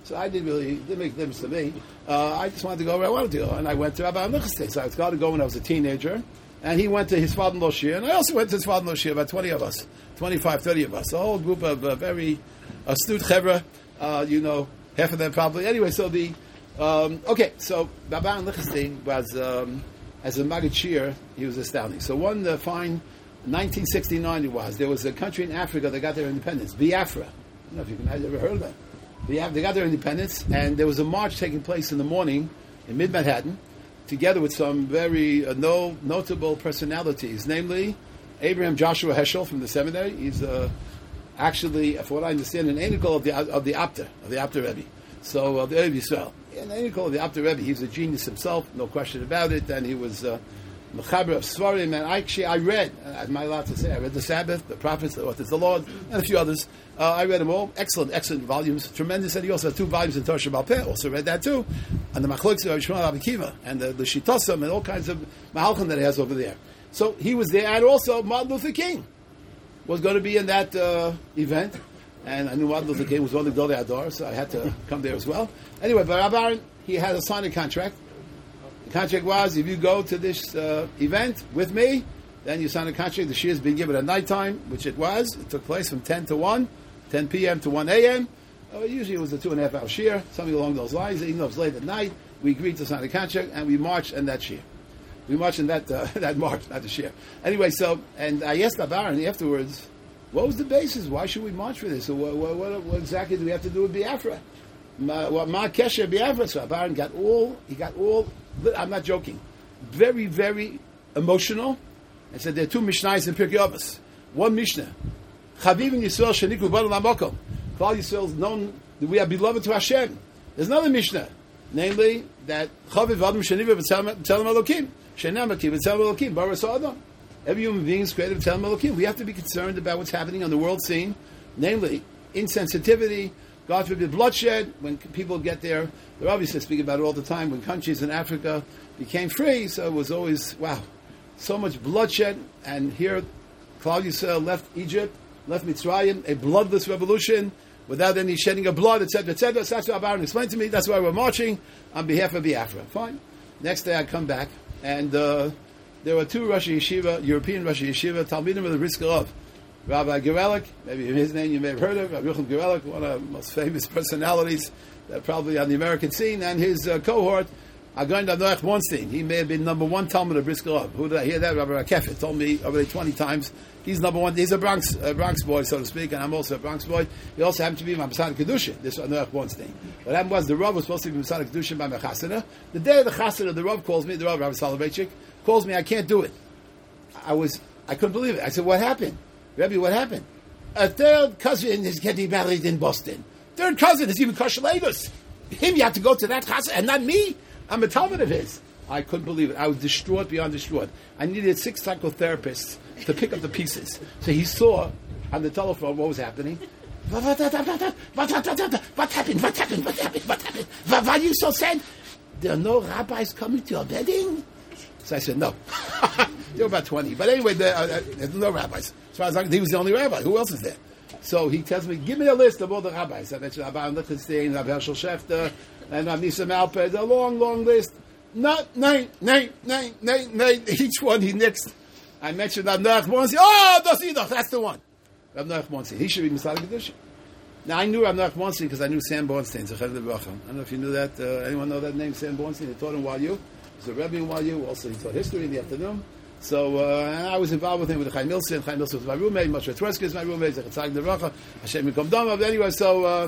So I didn't really, it didn't make a difference to me. Uh, I just wanted to go where I wanted to go. And I went to Rabbi Lichtenstein. So I was going to go when I was a teenager. And he went to his father-in-law shir. And I also went to his father-in-law shir, about twenty of us, twenty-five, thirty of us. A whole group of uh, very astute chevra, uh, you know, half of them probably. Anyway, so the, um, okay, so Rabbi Lichtenstein was, um, as a Maggid shir, he was astounding. So one uh, fine, nineteen sixty-nine it was, there was a country in Africa that got their independence, Biafra. I don't know if you can, have ever heard of that. They got their independence, and there was a march taking place in the morning in mid-Manhattan, together with some very uh, no, notable personalities, namely Abraham Joshua Heschel from the seminary. He's uh, actually, from what I understand, an anical of the of the Apter, of the Apter Rebbe. So, uh, the Rebbe Yisrael. An anical of the Apter Rebbe. He's a genius himself, no question about it, and he was uh, Mechaber of Svarim, and I actually, I read, am I allowed to say, I read the Sabbath, the Prophets, the Authors, the Lord, and a few others. Uh, I read them all. Excellent, excellent volumes. Tremendous. And he also had two volumes in Torah Sheba'al Peh. Also read that too. And the Machlokes of Shmuel Rabbi Akiva, and the, the Shitosam, and all kinds of Mahalchim that he has over there. So he was there, and also Martin Luther King was going to be in that uh, event. And I knew Martin Luther King was one of the Gdolei Hador, so I had to come there as well. Anyway, but Rabbi Aaron, he had to sign a contract. The contract was, if you go to this uh, event with me, then you sign a contract. The shir is being given at nighttime, which it was. It took place from ten to one, ten p.m. to one a.m. Uh, usually it was a two and a half hour shir, something along those lines. Even though it was late at night, we agreed to sign a contract, and we marched in that shir. We marched in that uh, that march, not the shir. Anyway, so, and I asked Rabbi afterwards, what was the basis? Why should we march for this? So what, what, what, what exactly do we have to do with Biafra? Ma, what, ma kesher Biafra? So Rabbi got all, he got all, I'm not joking, very, very emotional. I said there are two Mishnahs in Pirkei Avos. One Mishnah, Chavivim Yisrael shenikru b'olam ha'makom. Klal Yisrael is known that we are beloved to Hashem. There's another Mishnah, namely that Chaviv Adam shenivu b'tzelem Elokim, she'enam Elokim b'tzelem Elokim baras ha'adam. Every human being is created b'tzelem Elokim. We have to be concerned about what's happening on the world scene, namely insensitivity, God forbid bloodshed. When people get there, they're obviously speaking about it all the time. When countries in Africa became free, so it was always wow. So much bloodshed, and here Klal Yisrael left Egypt, left Mitzrayim, a bloodless revolution without any shedding of blood, et cetera, et cetera. So that's what Aaron explained to me. That's why we're marching on behalf of Biafra. Fine. Next day I come back, and uh, there were two Rosh Yeshiva, European Rosh Yeshiva, Talmidim of the Brisker of Rabbi Gerelik, maybe his name you may have heard of, Rabbi Yochanan Gerelik, one of the most famous personalities that probably on the American scene, and his uh, cohort, Agon Noach Bornstein. He may have been number one Talmud of Brisker of. Who did I hear that? Rabbi Rakefet told me already twenty times. He's number one. He's a Bronx uh, Bronx boy, so to speak, and I'm also a Bronx boy. He also happened to be my Masad Kedushin, this was Noach Bornstein. What happened was the Rav was supposed to be Masad Kedushin by my Chasana. The day of the Chasana, the Rav calls me, the Rav, Rabbi Soloveitchik, calls me, I can't do it. I was, I couldn't believe it. I said, what happened? Rabbi, what happened? A third cousin is getting married in Boston. Third cousin is even Kosher Lagos. Him, you have to go to that Chasana, and not me? I'm a Talmud of his. I couldn't believe it. I was distraught beyond distraught. I needed six psychotherapists to pick up the pieces. So he saw on the telephone what was happening. What happened? What happened? What happened? What happened? What happened? Why are you so sad? There are no rabbis coming to your wedding? So I said, no. There were about twenty. But anyway, there, uh, there's no rabbis. As far as I, he was the only rabbi. Who else is there? So he tells me, give me a list of all the rabbis. I mentioned Rabbi Lichtenstein, Rabbi Hershel Schefter, and Rabbi Nisa Malped. A long, long list. Not nine, nine, nine, nine, nine. Each one he nixed. I mentioned Rabbi Noach Bornstein. Oh, Dosidach, that's the one. Rabbi Noach Bornstein. He should be Masad Kedushin. Now, I knew Rabbi Noach Bornstein because I knew Sam Bornstein. I don't know if you knew that. Uh, anyone know that name, Sam Bornstein? He taught in Y U. He was a Rebbe in Y U. Also, he taught history in the afternoon. So, uh, and I was involved with him with Chaim Milson. Chaim Milson was my roommate. Moshe Tversky is my roommate. Zechatzag Nevacha. Hashem Yikom Dama. But anyway, so, uh,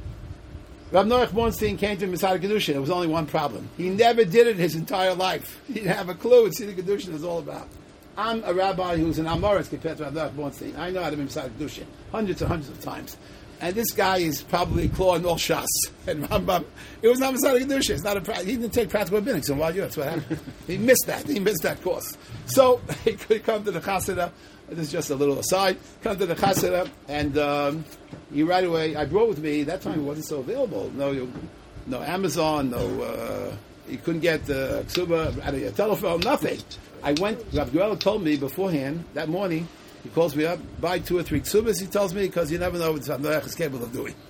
Rabbi Noach Bornstein came to Masad Kedushin. There was only one problem. He never did it his entire life. He didn't have a clue what Masad Kedushin is all about. I'm a rabbi who's an Amoritz compared to Rabbi Noach Bornstein. I know how to be Masad Kedushin hundreds and hundreds of times. And this guy is probably clawing all Shas and Rambam. It was not Masad Kedushin. It's not a. He didn't take practical rabbinics in Y U. That's what happened. He missed that. He missed that course. So he could come to the Chasida. This is just a little aside. Come to the Chasida, and um, he right away. I brought with me. That time it wasn't so available. No, no Amazon. No, uh, you couldn't get uh, Ksuba out of your telephone. Nothing. I went. Rav Guerrero told me beforehand that morning. He calls me up, buy two or three ksubas, he tells me, because you never know what Noach is capable of doing.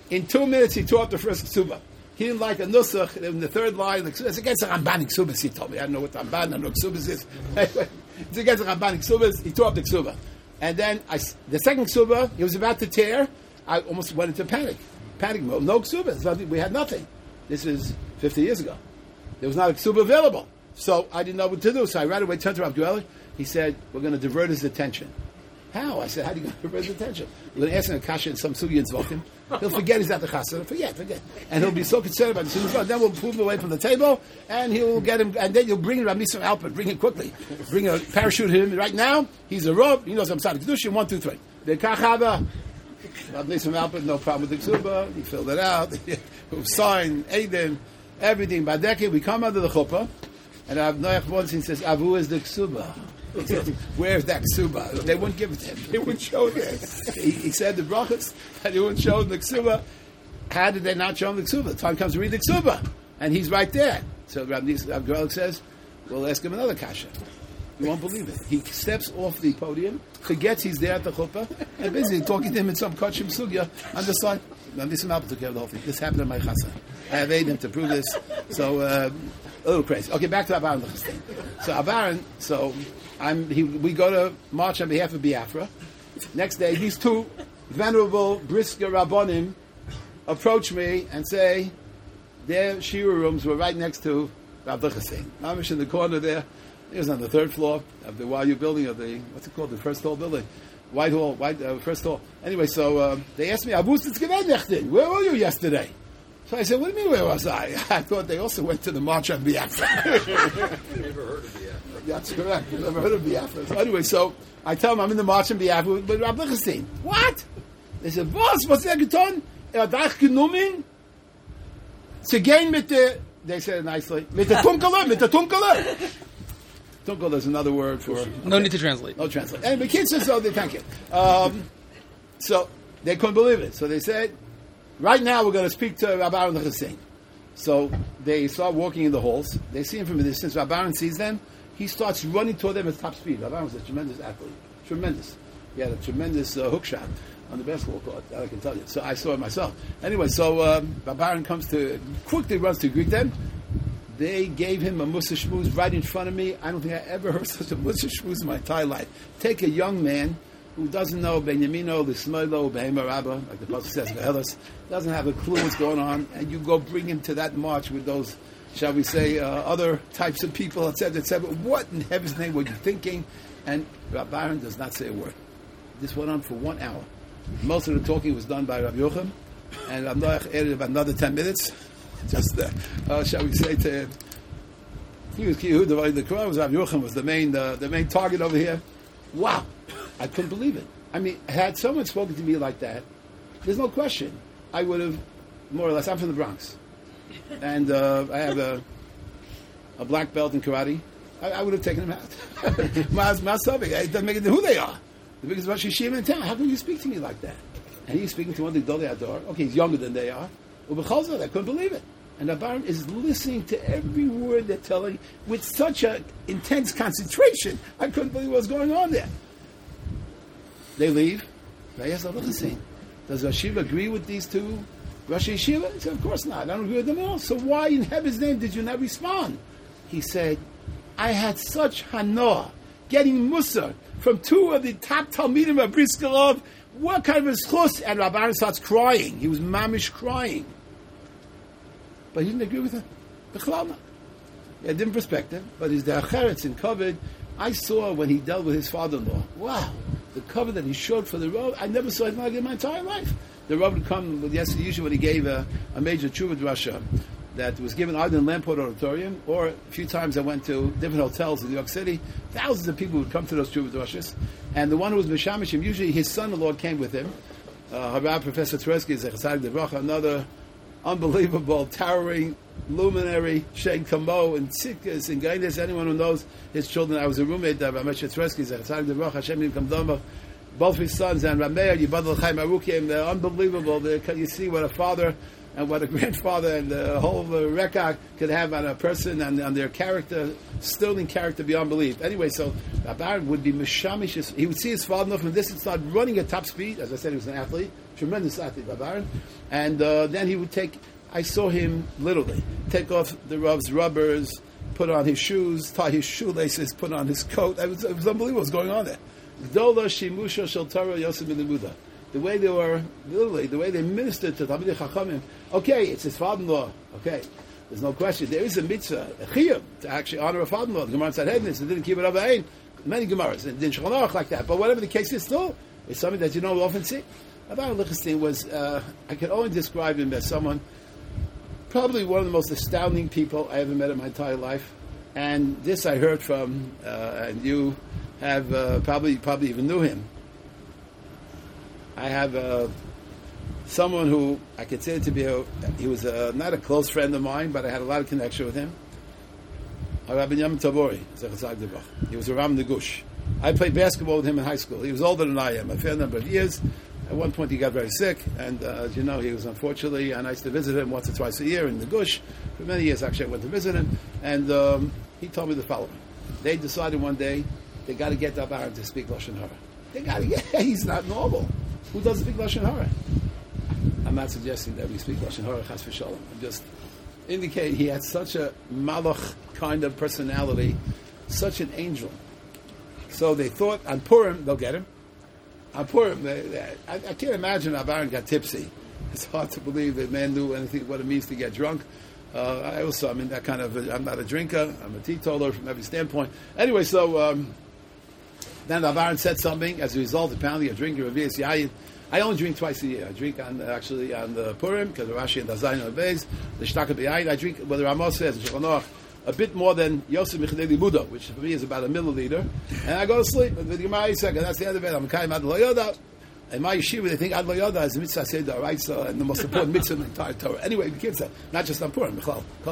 In two minutes, he tore up the first ksuba. He didn't like a nusach. In the third line, it's against the Rambanic ksubas, he told me. I don't know what Ramban, I don't know what ksubas is. It's against the Rambanic ksubas. He tore up the ksuba. And then I, the second ksuba, he was about to tear. I almost went into panic. Panic mode. No ksuba. We had nothing. This is fifty years ago. There was not a ksuba available. So I didn't know what to do. So I right away turned to Rav Gueler. He said, we're going to divert his attention. How? I said, how do you going to divert his attention? We're going to ask him a kasha in some sugi and zvokim. He'll forget he's at the chasana. Forget, forget. And he'll be so concerned about the sugi. Then we'll pull him away from the table, and he'll get him, and then you'll bring Rav Nissim Alpert. Bring him quickly. Bring a parachute him. Right now, he's a rob. He knows I'm Sadik Kedushin. One, two, three. The kachaba. Rav Nissim Alpert, no problem with the ksuba. He filled it out. He signed, Aiden, everything. By decade, we come under the chuppah, and Rav Noach Bonsin says, Avu is the ksuba. He said, where's that ksuba? They wouldn't give it to him. They wouldn't show it. He, he said the brachas, and he wouldn't show him the ksuba. How did they not show him the ksuba? The time comes to read the ksuba, and he's right there. So Rav Gueler says, we'll ask him another kasha. You won't believe it. He steps off the podium, forgets he's there at the chuppah, and basically talking to him in some kachim sugya on the side. Now, this is took care of the whole thing. This happened in my chasa. I have aid him to prove this. So, uh, a little crazy. Okay, back to Abaran. So, Abaran, so, I'm, he, we go to march on behalf of Biafra. Next day, these two venerable, brisker Rabbonim approach me and say their shiur rooms were right next to Rav Hussein. Mamish in the corner there. It was on the third floor of the Y U building, of the, what's it called, the first hall building. White Hall, White, uh, first hall. Anyway, so uh, they asked me, Abus, it's gewendechtin. Where were you yesterday? So I said, what do you mean, where was I? I thought they also went to the march on Biafra. Never heard of Biafra. That's correct. You never heard of Biafra. So anyway, so I tell them I'm in the march on Biafra with, with Rav Lichtenstein. What? They said, was, what's er getan? Er hat euch genommen, zu gehen mit der, they said it nicely, mit der Tunkele, mit der Tunkele. Tunkel is another word for... No okay. need to translate. No translate. Anyway, kids said so, they thank you. Um, so, they couldn't believe it. So they said, right now we're going to speak to Rabbi Aaron Hussein. So they start walking in the halls. They see him from a distance. Rabbi Aaron sees them. He starts running toward them at top speed. Rabbi Aaron was a tremendous athlete. Tremendous. He had a tremendous uh, hook shot on the basketball court, that I can tell you. So I saw it myself. Anyway, so um, Rabbi Aaron comes to, quickly runs to greet them. They gave him a Musa Shmuz right in front of me. I don't think I ever heard such a Musa Shmuz in my entire life. Take a young man who doesn't know Benyamino, the Shmuelo, Behema Rabba, like the Pasuk says, Be'elis, doesn't have a clue what's going on, and you go bring him to that march with those, shall we say, uh, other types of people, et cetera, et cetera. What in heaven's name were you thinking? And Rabbi Aaron does not say a word. This went on for one hour. Most of the talking was done by Rabbi Yocham, and Rabbi Noach added about another ten minutes. Just, uh, uh, shall we say, to he was Ki Yehuda, the Quran was Rav Yochanan was the main uh, the main target over here. Wow, I couldn't believe it. I mean, had someone spoken to me like that, there's no question, I would have more or less. I'm from the Bronx, and uh, I have a a black belt in karate. I, I would have taken him out. Mas Masabi, it doesn't make it who they are. The biggest Rosh Yeshiva in town. How can you speak to me like that? And he's speaking to one of the Gedolei Hador. Okay, he's younger than they are. I couldn't believe it. And Abaran is listening to every word they're telling with such an intense concentration. I couldn't believe what was going on there. They leave. They ask Rav Hussein, does Rashiv agree with these two Rosh Yeshiva? He said, of course not. I don't agree with them at all. So why in heaven's name did you not respond? He said, I had such hanoah, getting Musar from two of the top Talmidim of Bris Galov. What kind of a schus? And Rabbi Aaron starts crying. He was mamish crying. But he didn't agree with him. The Chalama. He had a different perspective, but his De'acheretz in covered. I saw when he dealt with his father-in-law. Wow. The cover that he showed for the Rav, I never saw anything like it in my entire life. The Rav would come with yesterday, usually when he gave a, a major tshuva drasha that was given either in Lamport Auditorium, or a few times I went to different hotels in New York City. Thousands of people would come to those tshuva drashas. And the one who was Mishamishim, usually his son-in-law came with him. Uh, Harab Professor Tversky is another unbelievable, towering, luminary, Sheikh Kamo, and Tzidkas, and Gaines, anyone who knows his children. I was a roommate of Ramesh Tversky, Zechatzak Devrach, Hashem Yim Kamdama, both his sons, and Rameir, Yibad al-Chaim Arukim, they're unbelievable. They're, you see what a father and what a grandfather and the whole uh, rekah could have on a person and on their character, sterling character beyond belief. Anyway, so Abaran would be mishamish. He would see his father from this and start running at top speed. As I said, he was an athlete, tremendous athlete, Abaran. And uh, then he would take, I saw him literally take off the Rav's rubbers, put on his shoes, tie his shoelaces, put on his coat. It was, it was unbelievable what was going on there. Gdola shimusha shel Torah Yosef ben Yehuda. The way they were, literally, the way they ministered to Talmidei Chachamim. Okay, it's his father-in-law. Okay, there's no question. There is a mitzvah, a chiyuv, to actually honor a father-in-law. The Gemara said, "Hednis," and didn't keep it up. Many Gemaras, and didn't Shulchan Aruch like that. But whatever the case is, still, it's something that you don't often see. Abaran Lichtenstein was, uh, I can only describe him as someone, probably one of the most astounding people I ever met in my entire life. And this I heard from, uh, and you have uh, probably probably even knew him. I have uh, someone who I consider to be a, he was a, not a close friend of mine, but I had a lot of connection with him. Rabbi Yamin Tabori, he was a Ram Negush. I played basketball with him in high school. He was older than I am, a fair number of years. At one point he got very sick, and uh, as you know, he was unfortunately, and I used to visit him once or twice a year in the Gush. For many years, actually, I went to visit him, and um, he told me the following. They decided one day they got to get Abaran to speak Lashon Hara. They got to get, he's not normal. Who doesn't speak Lashon Hara? I'm not suggesting that we speak Lashon Hara, Chas v'Shalom. I'm just indicating he had such a malach kind of personality, such an angel. So they thought on Purim, they'll get him. On Purim, they, they, I, I can't imagine Abaran got tipsy. It's hard to believe that man knew anything what it means to get drunk. Uh, I also, I mean, that kind of, a, I'm not a drinker, I'm a teetotaler from every standpoint. Anyway, so um, then Abaran said something. As a result, apparently, a drinker of Revi'is Yayin. I only drink twice a year. I drink on actually on the Purim, because of Rashi and Dazayin and Beis, the Shtaka B'Yayin. I drink, whether Ramos says, Shulchan Aruch, a bit more than Yosef Michdei Libudo, which for me is about a milliliter. And I go to sleep. With the Gemara second, that's the end of it. I'm a Kaim Ad Lo Yoda. In my yeshiva, they think Ad Lo Yoda is a mitzvah seder, right? So, and the most important mitzvah in the entire Torah. Anyway, the kids say, not just on Purim,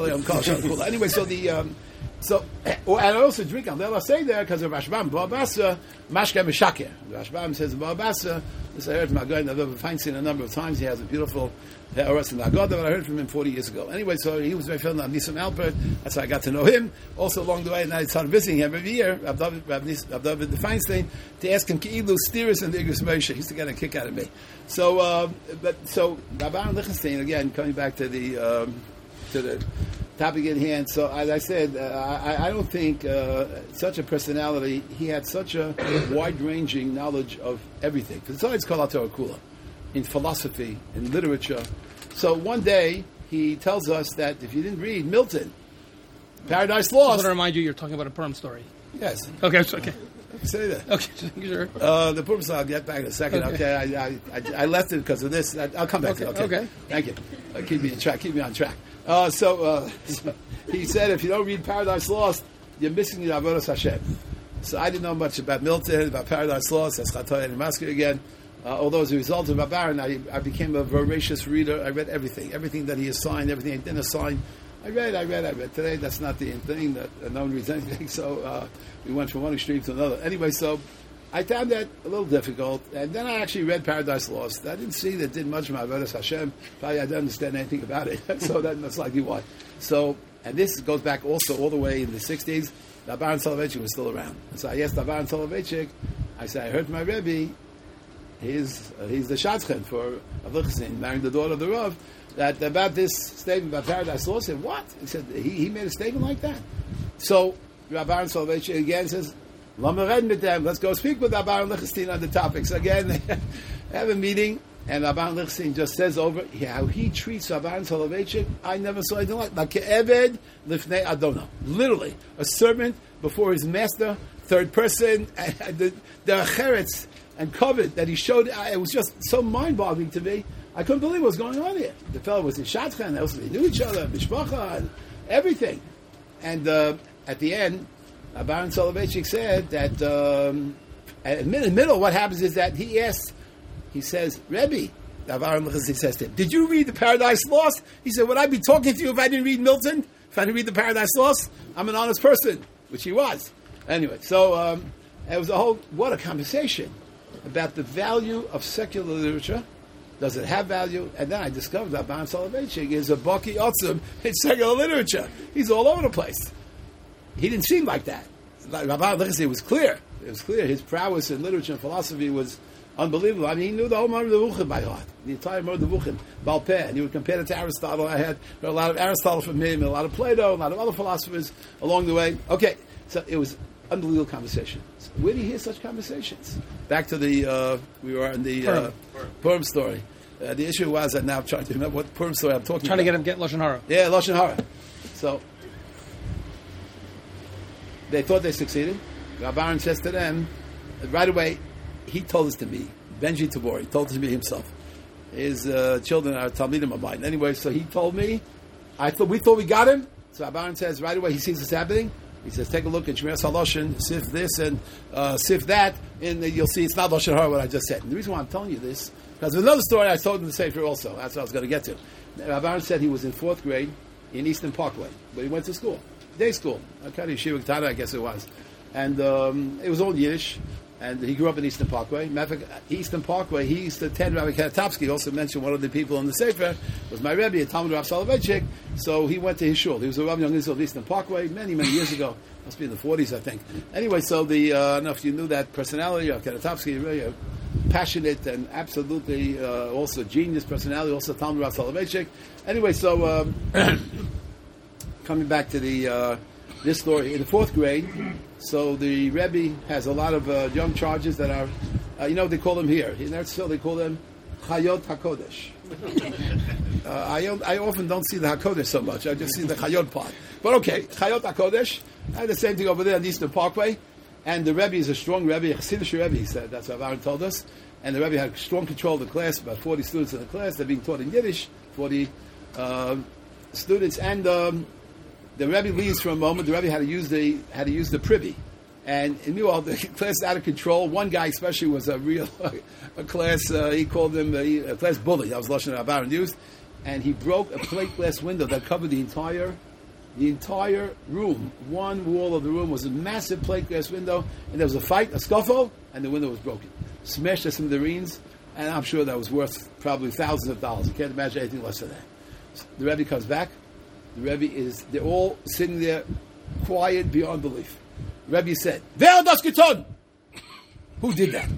anyway, so the, um, so, and I also drink on Leila Seder because of Rashbam, Ba'abasa, Mashka Meshaker. Rashbam says, Ba'abasa, this I heard from Agoy Nadav Feinstein a number of times. He has a beautiful Ha'aras in Agoda, but I heard from him forty years ago. Anyway, so he was very familiar with Nissim Alpert. That's how I got to know him. Also along the way, and I started visiting him every year, Abdavid Feinstein, to ask him Ki'ilu Stiris and Igros Moshe. He used to get a kick out of me. So, uh, but, so, Abaran Lichtenstein, again, coming back to the, um, to the topic at hand. So, as I said, uh, I, I don't think uh, such a personality, he had such a wide-ranging knowledge of everything. Because it's always called out Torah Kula, in philosophy, in literature. So one day, he tells us that if you didn't read Milton, Paradise Lost... I want to remind you, you're talking about a Purim story. Yes. Okay, okay. Say that. Okay, sure. Uh, the Purim story, I'll get back in a second. Okay, okay. I, I, I, I left it because of this. I, I'll come back okay. to it. Okay. okay. Thank you. Uh, keep me on track. Keep me on track. Uh, so, uh, so he said, if you don't read Paradise Lost, you're missing the Avodas Hashem. So I didn't know much about Milton, about Paradise Lost. That's Chatoy and Masker again. Uh, although as a result of Abaran, I, I became a voracious reader. I read everything, everything that he assigned, everything he didn't assign. I read, I read, I read. Today, that's not the thing that uh, no one reads anything. So uh, we went from one extreme to another. Anyway, so I found that a little difficult. And then I actually read Paradise Lost. I didn't see that it did much of my Avodas Hashem. Probably I didn't understand anything about it. So that, that's likely why. So, and this goes back also all the way in the sixties. Abaran Soloveitchik was still around. And so I asked Abaran Soloveitchik, I said, I heard from my Rebbe, he's, uh, he's the Shatzchen for Avlichsin, marrying the daughter of the Rav, that about this statement about Paradise Lost. I said, what? He said, he, he made a statement like that. So, Abaran Soloveitchik again says, let's go speak with Abaran Lichtenstein on the topics. Again, they have a meeting, and Abaran Lichtenstein just says over how he treats Abaran Soloveitchik. I never saw anything like like Eved Lifnei Adona. Literally, a servant before his master, third person, and the, the cheretz and covet that he showed. It was just so mind-boggling to me. I couldn't believe what was going on here. The fellow was in Shatchan, they also they knew each other, Mishpacha, and everything. And uh, at the end, Abaran Soloveitchik said that um, in the middle, what happens is that he asks, he says, Rebbe, Abaran Lichtenstein says to him, did you read the Paradise Lost? He said, would I be talking to you if I didn't read Milton? If I didn't read the Paradise Lost? I'm an honest person, which he was. Anyway, so um, it was a whole, what a conversation about the value of secular literature Does it have value? And then I discovered that Baron Soloveitchik is a Baki Otzim in secular literature. He's all over the place. He didn't seem like that. Like Rabbi Lichtenstein, it was clear. It was clear his prowess in literature and philosophy was unbelievable. I mean, he knew the whole Moreh Nevuchim by heart, the entire Moreh Nevuchim, Baal Peh, and he would compare it to Aristotle. I had a lot of Aristotle from him, and a lot of Plato, a lot of other philosophers along the way. Okay, so it was unbelievable conversation. So where do you hear such conversations? Back to the, uh, we were in the uh, Purim story. Uh, the issue was that now I'm trying to remember what Purim story I'm talking trying about. Trying to get him get Lashon Hara. Yeah, Lashon Hara. So they thought they succeeded. Rabbi Aaron says to them, right away, he told this to me. Benji Tabor, he told it to me himself. His uh, children are Talmidim of mine. Anyway, so he told me, I thought we thought we got him. So Rabbi Aaron says, right away, he sees this happening. He says, take a look at Shmiras HaLashon, sif this and uh, sif that, and you'll see it's not Lashon Hara what I just said. And the reason why I'm telling you this, because there's another story I told in the Sefer also. That's what I was going to get to. Rabbi Aaron said he was in fourth grade in Eastern Parkway, but he went to school, day school, Akari Yeshiva Ketana, I guess it was. And um, it was all Yiddish, and he grew up in Eastern Parkway. Matter of fact, Eastern Parkway, he used to attend Rabbi Kanatovsky, also mentioned one of the people in the Sefer, was my Rebbe, a Talmud Rav Soloveitchik, so he went to his shul. He was a Rav Young Israel of Eastern Parkway many, many years ago. Must be in the forties, I think. Anyway, so the, uh, I don't know if you knew that personality of Kanatovsky, really a passionate and absolutely uh, also genius personality, also Talmud Rav Soloveitchik. Anyway, so um, coming back to the uh, this story, in the fourth grade, so the Rebbe has a lot of uh, young charges that are, uh, you know, they call them here. In Eretz Yisrael, they call them Chayot HaKodesh. uh, I, I often don't see the HaKodesh so much. I just see the Chayot part. But okay, Chayot HaKodesh. I had the same thing over there on the Eastern Parkway. And the Rebbe is a strong Rebbe, a Chassidish Rebbe, he said. That's what Aaron told us. And the Rebbe had strong control of the class, about forty students in the class. They're being taught in Yiddish, forty uh, students. And um, the Rebbe leaves for a moment. The Rebbe had to use the had to use the privy, and meanwhile the class is out of control. One guy especially was a real a class. Uh, he called him a, a class bully. That was Lashon Rabbi Aaron used, and he broke a plate glass window that covered the entire the entire room. One wall of the room was a massive plate glass window, and there was a fight, a scuffle, and the window was broken, smashed to smithereens, and I'm sure that was worth probably thousands of dollars. You can't imagine anything less than that. So the Rebbe comes back. The Rebbe is, they're all sitting there quiet beyond belief. The Rebbe said, Wer das getan? Who did that?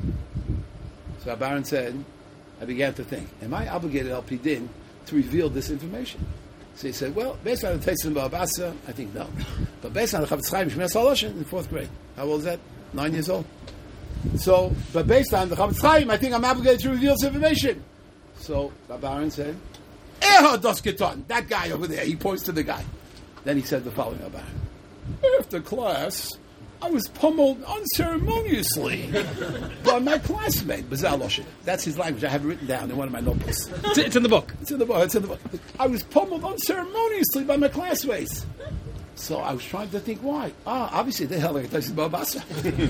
So Baron said, I began to think, am I obligated Al Pi Din to reveal this information? So he said, well, based on the Teitzim Ba'abasa, I think no. But based on the Chavetz Chaim Shmiras HaLashon in fourth grade. How old is that? Nine years old. So, but based on the Chavetz Chaim, I think I'm obligated to reveal this information. So Baron said, Er das getan. That guy over there. He points to the guy. Then he said the following about him. After class, I was pummeled unceremoniously by my classmate, Bazal Loshin. That's his language. I have it written down in one of my notebooks. It's, it's in the book. It's in the book. It's in the book. I was pummeled unceremoniously by my classmates. So I was trying to think why. Ah, obviously they held like a Teitzim Ba'abasa.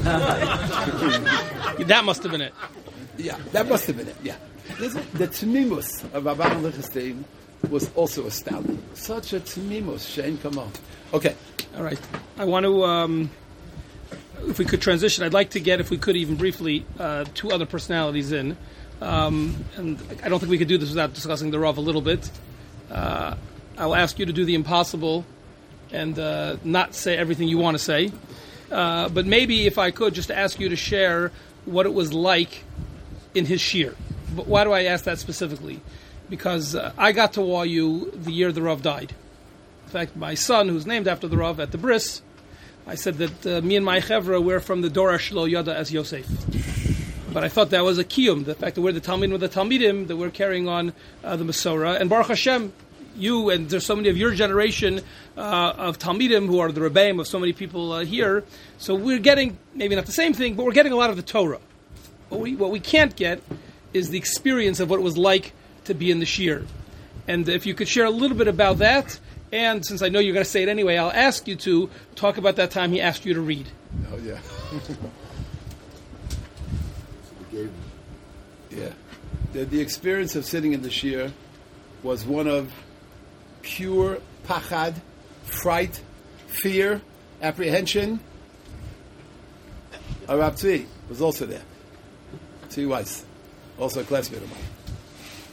That must have been it. Yeah, that must have been it. Yeah. The tmimus of Rabbi Lichtenstein was also astounding. Such a tmimus, Shane, come on. Okay. All right. I want to, um, if we could transition, I'd like to get, if we could even briefly, uh, two other personalities in. Um, and I don't think we could do this without discussing the Rav a little bit. Uh, I'll ask you to do the impossible and uh, not say everything you want to say. Uh, but maybe if I could, just ask you to share what it was like in his shir. But why do I ask that specifically? Because uh, I got to W A U the year the Rav died. In fact, my son, who's named after the Rav at the bris, I said that uh, me and my chevra were from the Dora Shlo Yada as Yosef. But I thought that was a kiyum, the fact that we're the Talmidim with the Talmidim, that we're carrying on uh, the Masorah. And Baruch Hashem, you and there's so many of your generation uh, of Talmidim who are the Rebbeim of so many people uh, here. So we're getting, maybe not the same thing, but we're getting a lot of the Torah. What we, what we can't get is the experience of what it was like to be in the shir. And if you could share a little bit about that, and since I know you're going to say it anyway, I'll ask you to talk about that time he asked you to read. Oh, yeah. yeah. The, the experience of sitting in the shir was one of pure pachad, fright, fear, apprehension. Rav Tzvi was also there. Tzvi Weiss. Also a classmate of mine.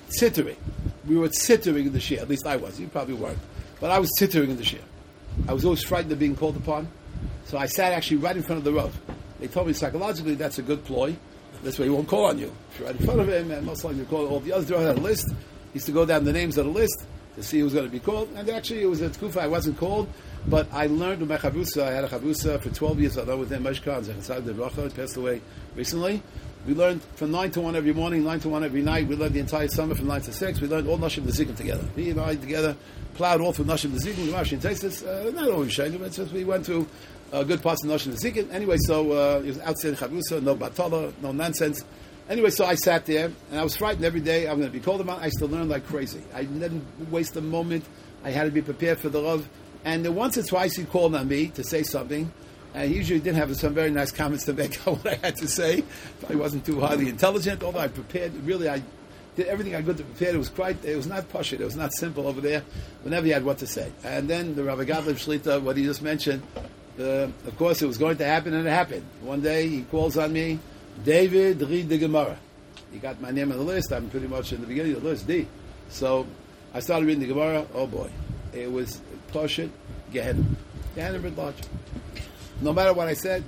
Tzittering. We were tzittering in the shir. At least I was. You probably weren't. But I was tzittering in the shir. I was always frightened of being called upon. So I sat actually right in front of the Rav. They told me psychologically that's a good ploy. This way he won't call on you. If you're right in front of him, and most likely you call all the others. Rav had a list. He used to go down the names of the list to see who's going to be called. And actually it was a tkufa I wasn't called. But I learned with my chavrusa. I had a chavrusa for twelve years. I learned with him. Meshkan Zechasad de Bracha passed away recently. We learned from nine to one every morning, nine to one every night. We learned the entire summer from nine to six. We learned all Nashim Nezikim together. He and I together plowed all through Nashim Nezikim. Rashi takes this. Uh, not always shaying, but since we went through a good parts of Nashim Nezikim. Anyway, so uh, it was outstanding chavrusa, no batala, no nonsense. Anyway, so I sat there and I was frightened every day. I'm going to be called upon. I still learned like crazy. I didn't waste a moment. I had to be prepared for the Rav. And then once or twice he called on me to say something. And he usually did have some very nice comments to make on what I had to say. I wasn't too highly intelligent, although I prepared. Really, I did everything I could to prepare. It was quite. It was not pashut. It was not simple over there. Whenever he had what to say. And then the Rav Gottlieb Shlita, what he just mentioned, uh, of course, it was going to happen, and it happened. One day he calls on me, David, read the Gemara. He got my name on the list. I'm pretty much in the beginning of the list, D. So I started reading the Gemara. Oh boy, it was pashut, Gehenna, Gehenna writ large. No matter what I said,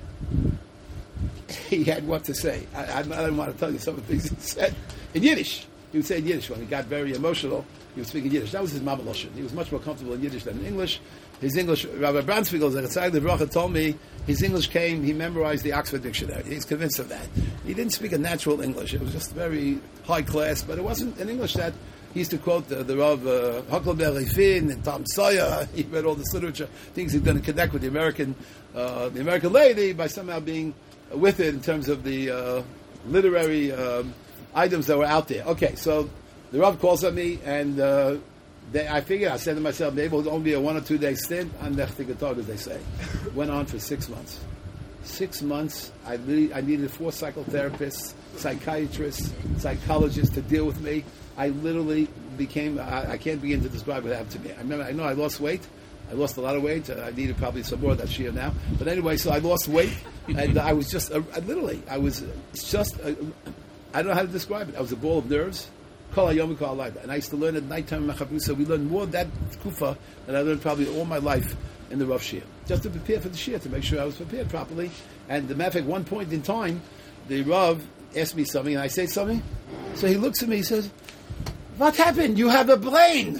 he had what to say. I, I, I don't want to tell you some of the things he said in Yiddish. He would say in Yiddish. When he got very emotional, he would speak in Yiddish. That was his Mama Loshen. He was much more comfortable in Yiddish than in English. His English, Rabbi Braunspiegel, Zechasad de Bracha, told me his English came, he memorized the Oxford Dictionary. He's convinced of that. He didn't speak a natural English. It was just very high class, but it wasn't an English that he used to quote the, the Rav uh, Huckleberry Finn and Tom Sawyer. He read all this literature, things he's going to connect with the American, uh, the American lady by somehow being with it in terms of the uh, literary um, items that were out there. Okay, so the Rav calls on me, and uh, they, I figured, I said to myself, maybe it was only a one or two day stint on Nechtigatog, as they say. Went on for six months. Six months, I, really, I needed four psychotherapists, psychiatrists, psychologists to deal with me. I literally became, I, I can't begin to describe what happened to me. I remember, I know I lost weight. I lost a lot of weight. I needed probably some more of that year now. But anyway, so I lost weight. And I was just, uh, literally, I was just, uh, I don't know how to describe it. I was a ball of nerves. Kol hayom kol halayla. And I used to learn at nighttime in Machavusa. We learned more of that kufa than I learned probably all my life in the Rav Shir. Just to prepare for the Shir, to make sure I was prepared properly. And the matter of fact, one point in time, the Rav asked me something, and I say something. So he looks at me, he says, "What happened? You have a brain."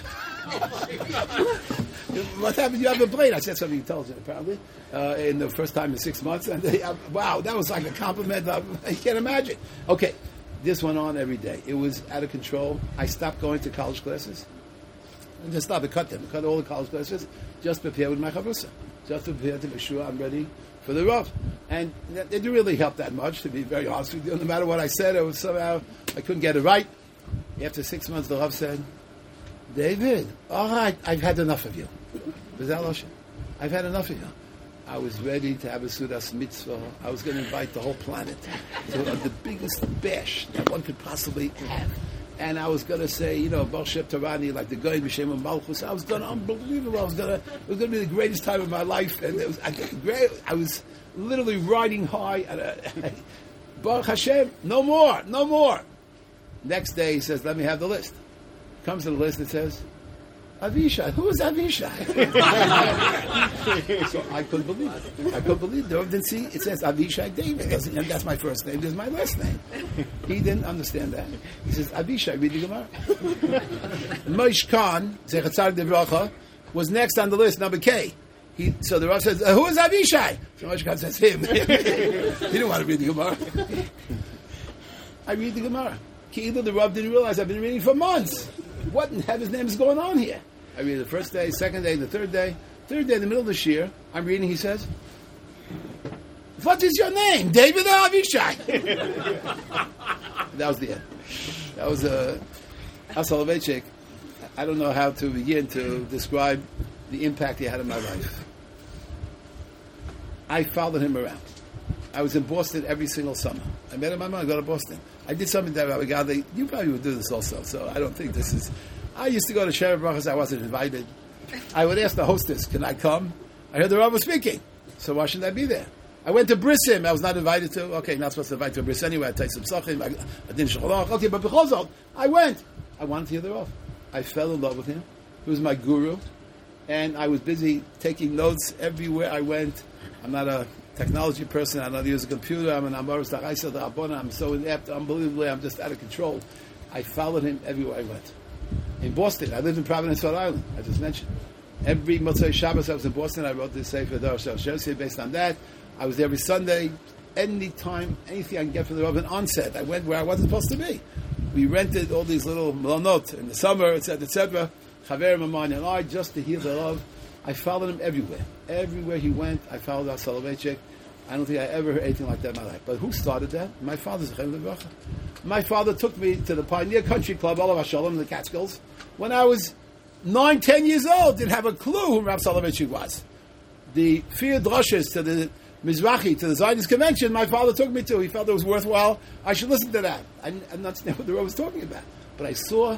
What happened? You have a brain. I said something intelligent, apparently, uh, in the first time in six months. And they, uh, wow, that was like a compliment. Uh, I can't imagine. Okay, this went on every day. It was out of control. I stopped going to college classes. And just stopped. I cut them. I cut all the college classes. Just prepare with my chavrusa. Just to prepare to make sure I'm ready for the Rav. And it didn't really help that much, to be very honest with you. No matter what I said, it was somehow, I couldn't get it right. After six months, the Rav said, "David, all right, I've had enough of you." I've had enough of you. I was ready to have a Sudas mitzvah. I was going to invite the whole planet to uh, the biggest bash that one could possibly have. And I was going to say, you know, Baal Shem Tarani, like the Goy B'Shem Malchus. I was going to, unbelievable. I was going to, it was going to be the greatest time of my life. And it was, I, great, I was literally riding high. And uh, Baruch Hashem, no more, no more. Next day, he says, "Let me have the list." Comes to the list and says, "Avishai, who is Avishai?" So I couldn't believe it. I couldn't believe it. The Rav didn't see, it says Avishai David. Doesn't, and that's my first name. This is my last name. He didn't understand that. He says, "Avishai, read the Gemara." Moshe Khan, Zechasad de Bracha, was next on the list, number K. He, so the Rav says, uh, "Who is Avishai?" So Moshe Khan says, "Him." He didn't want to read the Gemara. I read the Gemara. Either the Rav didn't realize I've been reading for months. What in heaven's name is going on here? I read the first day, second day, the third day. Third day, in the middle of the Shir, I'm reading, he says, "What is your name? David or Avishai?" That was the end. That was a... Uh, Soloveitchik. I don't know how to begin to describe the impact he had on my life. I followed him around. I was in Boston every single summer. I made up my mind to go to Boston. I did something that Rabbi Gadley, you probably would do this also, so I don't think this is... I used to go to Sheva Brachas, I wasn't invited. I would ask the hostess, "Can I come?" I heard the Rav was speaking, so why shouldn't I be there? I went to Brisim, I was not invited to. Okay, not supposed to invite to a Bris anyway, I take some sachim, I, I didn't shalach. Okay, but Bechol Zot, I went. I wanted to hear the Rav. I fell in love with him. He was my guru. And I was busy taking notes everywhere I went. I'm not a technology person. I don't use a computer. I'm an Amaris Da'aisa Da'abona. I'm so inept. Unbelievably, I'm just out of control. I followed him everywhere I went. In Boston, I lived in Providence, Rhode Island. I just mentioned. Every Motzei Shabbos I was in Boston. I wrote this Sefer Darash Shel based on that. I was there every Sunday. Any time, anything I can get from the Rav, an onset. I went where I wasn't supposed to be. We rented all these little malonot in the summer, et cetera, et cetera. Chaver Mamani and I, just to hear the Rav. I followed him everywhere. Everywhere he went, I followed Rav Soloveitchik. I don't think I ever heard anything like that in my life. But who started that? My father. My father took me to the Pioneer Country Club, Olav HaShalom, in the Catskills, when I was nine, ten years old. Didn't have a clue who Rav Soloveitchik was. The fear drushes to the Mizrahi, to the Zionist convention, my father took me to. He felt it was worthwhile. I should listen to that. I didn't understand what the Rav was talking about. But I saw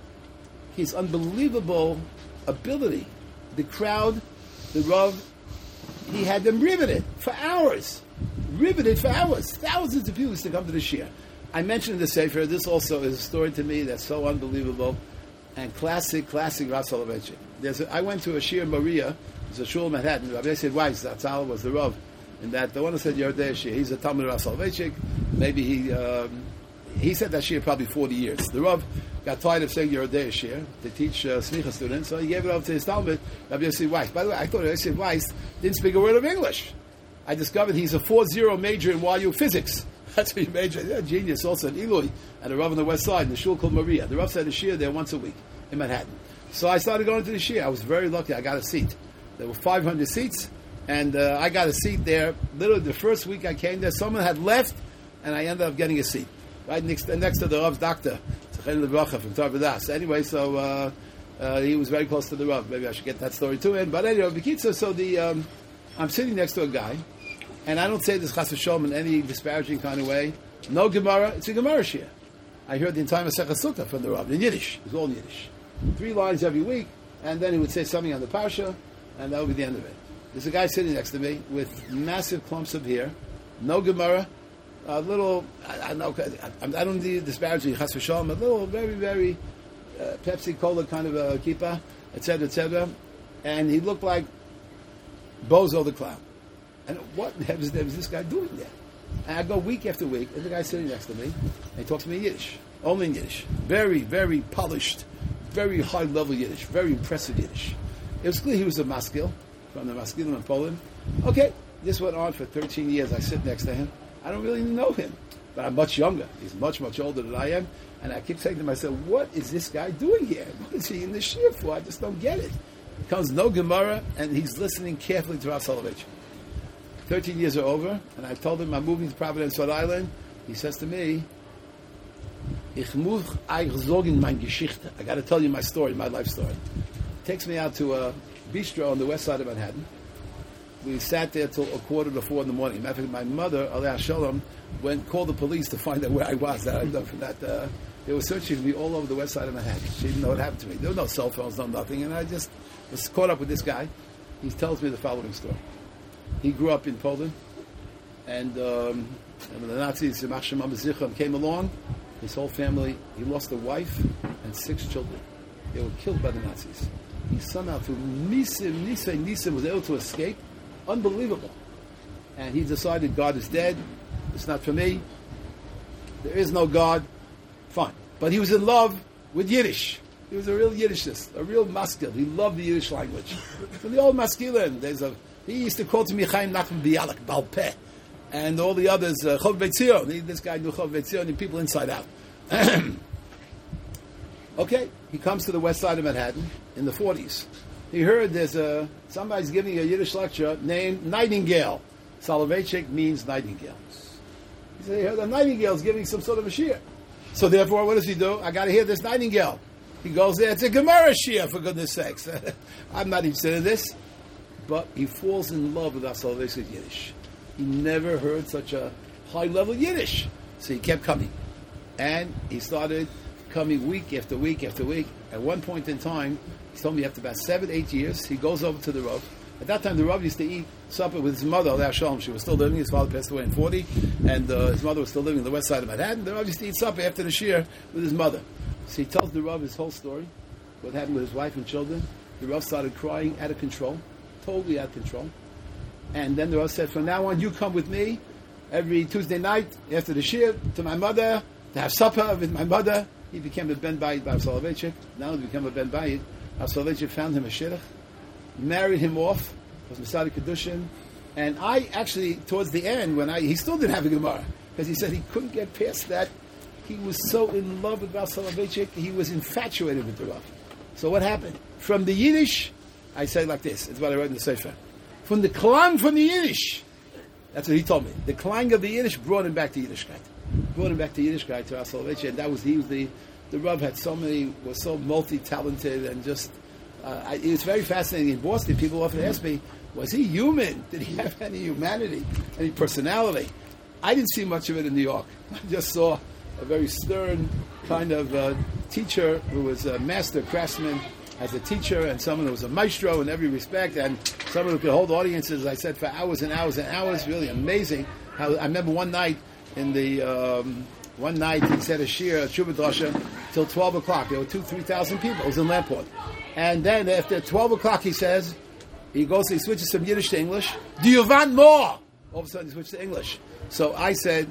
his unbelievable ability. The crowd, the Rav, he had them riveted for hours. Riveted for hours. Thousands of people used to come to the Shir. I mentioned in the Sefer, this also is a story to me that's so unbelievable and classic, classic Rav Soloveitchik. There's a, I went to a Shir Maria, it's a shul in Manhattan. Rabbi Yosef Weiss, Zatzal, was the Rav. And that the one who said Yerdei Shir, he's a Talmud Rav Soloveitchik. Maybe he um, he said that Shir probably forty years. The Rav got tired of saying Yerdei Shir to teach uh, Smicha students, so he gave it over to his Talmud, Rabbi Yosef Weiss. By the way, I thought Rabbi Yosef Weiss didn't speak a word of English. I discovered he's a four zero major in Y U physics. That's what he majored. Yeah, genius also in Eloi, and a Rav on the west side, in the shul called Maria. The Rav said a Shir there once a week in Manhattan. So I started going to the Shir. I was very lucky. I got a seat. There were five hundred seats, and uh, I got a seat there. Literally the first week I came there, someone had left, and I ended up getting a seat. Right next, next to the Rav's doctor, from Tarvadas. Anyway, so uh, uh, he was very close to the Rav. Maybe I should get that story to him. But anyway, Bekitza, so the, um, I'm sitting next to a guy, and I don't say this Chas v'Shalom in any disparaging kind of way. No Gemara, it's a Gemara Shir. I heard the entire Masechet Sukkah from the Rav, in Yiddish. It was all in Yiddish. Three lines every week, and then he would say something on the Parsha, and that would be the end of it. There's a guy sitting next to me with massive clumps of hair, no Gemara, a little, I, I, know, I, I don't need disparaging Chas v'Shalom, a little, very, very uh, Pepsi Cola kind of a kippah, et cetera, et cetera. And he looked like Bozo the Clown. And what the heck was this guy doing there? And I go week after week, and the guy's sitting next to me, and he talks to me in Yiddish, only in Yiddish. Very, very polished, very high-level Yiddish, very impressive Yiddish. It was clear he was a maskil, from the maskilim in Poland. Okay, this went on for thirteen years. I sit next to him. I don't really know him, but I'm much younger. He's much, much older than I am. And I keep saying to myself, what is this guy doing here? What is he in the Shir for? I just don't get it. He comes no Gemara, and he's listening carefully to Rav Soloveitchik. thirteen years are over, and I told him I'm moving to Providence, Rhode Island. He says to me, Ich muss euch sagen meine Geschichte. I got to tell you my story, my life story. Takes me out to a bistro on the west side of Manhattan. We sat there till a quarter to four in the morning. Matter of fact, my mother, Aliyah Shalom, went called the police to find out where I was. That I know from that. Uh, they were searching me all over the west side of Manhattan. She didn't know what happened to me. There were no cell phones, no nothing. And I just was caught up with this guy. He tells me the following story. He grew up in Poland, and, um, and when the Nazis came along, his whole family, he lost a wife and six children. They were killed by the Nazis. He somehow, through Nisim, Nisim, Nisim, was able to escape. Unbelievable. And he decided God is dead. It's not for me. There is no God. Fine. But he was in love with Yiddish. He was a real Yiddishist, a real maskil. He loved the Yiddish language. From the old maskilin, there's a, he used to quote to me Chaim Nachman Bialik, Balpeh, and all the others, uh, Chov Beit Zion. This guy knew Chov Beit Zion, and people inside out. Okay, he comes to the west side of Manhattan in the forties. He heard there's a, somebody's giving a Yiddish lecture named Nightingale. Soloveitchik means nightingale. He said, he heard a nightingale's giving some sort of a shiur. So therefore, what does he do? I got to hear this nightingale. He goes there, it's a Gemara shiur, for goodness sakes. I'm not interested in this. But he falls in love with our Soloveitchik Yiddish. He never heard such a high-level Yiddish. So he kept coming. And he started coming week after week after week. At one point in time, he told me after about seven, eight years, he goes over to the Rav. At that time, the Rav used to eat supper with his mother, Aliyah Shalom. She was still living. His father passed away in forty. And uh, his mother was still living on the west side of Manhattan. The Rav used to eat supper after the shiur with his mother. So he tells the Rav his whole story, what happened with his wife and children. The Rav started crying out of control, totally out of control. And then the Rav said, from now on, you come with me every Tuesday night after the shir to my mother, to have supper with my mother. He became a Ben Bayit by Rav Soloveitchik. Now he became a Ben Bayit. Rav Soloveitchik found him a shidduch, married him off, was Masada Kedushin. And I actually, towards the end, when I, he still didn't have a Gemara, because he said he couldn't get past that. He was so in love with Rav Soloveitchik, he was infatuated with the Rav. So what happened? From the Yiddish, I say like this, it's what I wrote in the Sefer. From the Klang from the Yiddish, that's what he told me. The Klang of the Yiddish brought him back to Yiddishkeit. Brought him back to Yiddishkeit, to Rav Soloveitchik, and that was, he was the, the Rav had so many, was so multi-talented, and just, uh, I, it was very fascinating. In Boston, people often ask me, was he human? Did he have any humanity, any personality? I didn't see much of it in New York. I just saw a very stern kind of uh, teacher who was a master craftsman as a teacher, and someone who was a maestro in every respect, and someone who could hold audiences, I said, for hours and hours and hours. Really amazing. How I remember one night in the um, one night he said a shir, a Shuvah Drasha, till twelve o'clock. There were two, three thousand people. It was in Lamport, and then after twelve o'clock, he says, he goes, he switches from Yiddish to English. Do you want more? All of a sudden, he switched to English. So I said,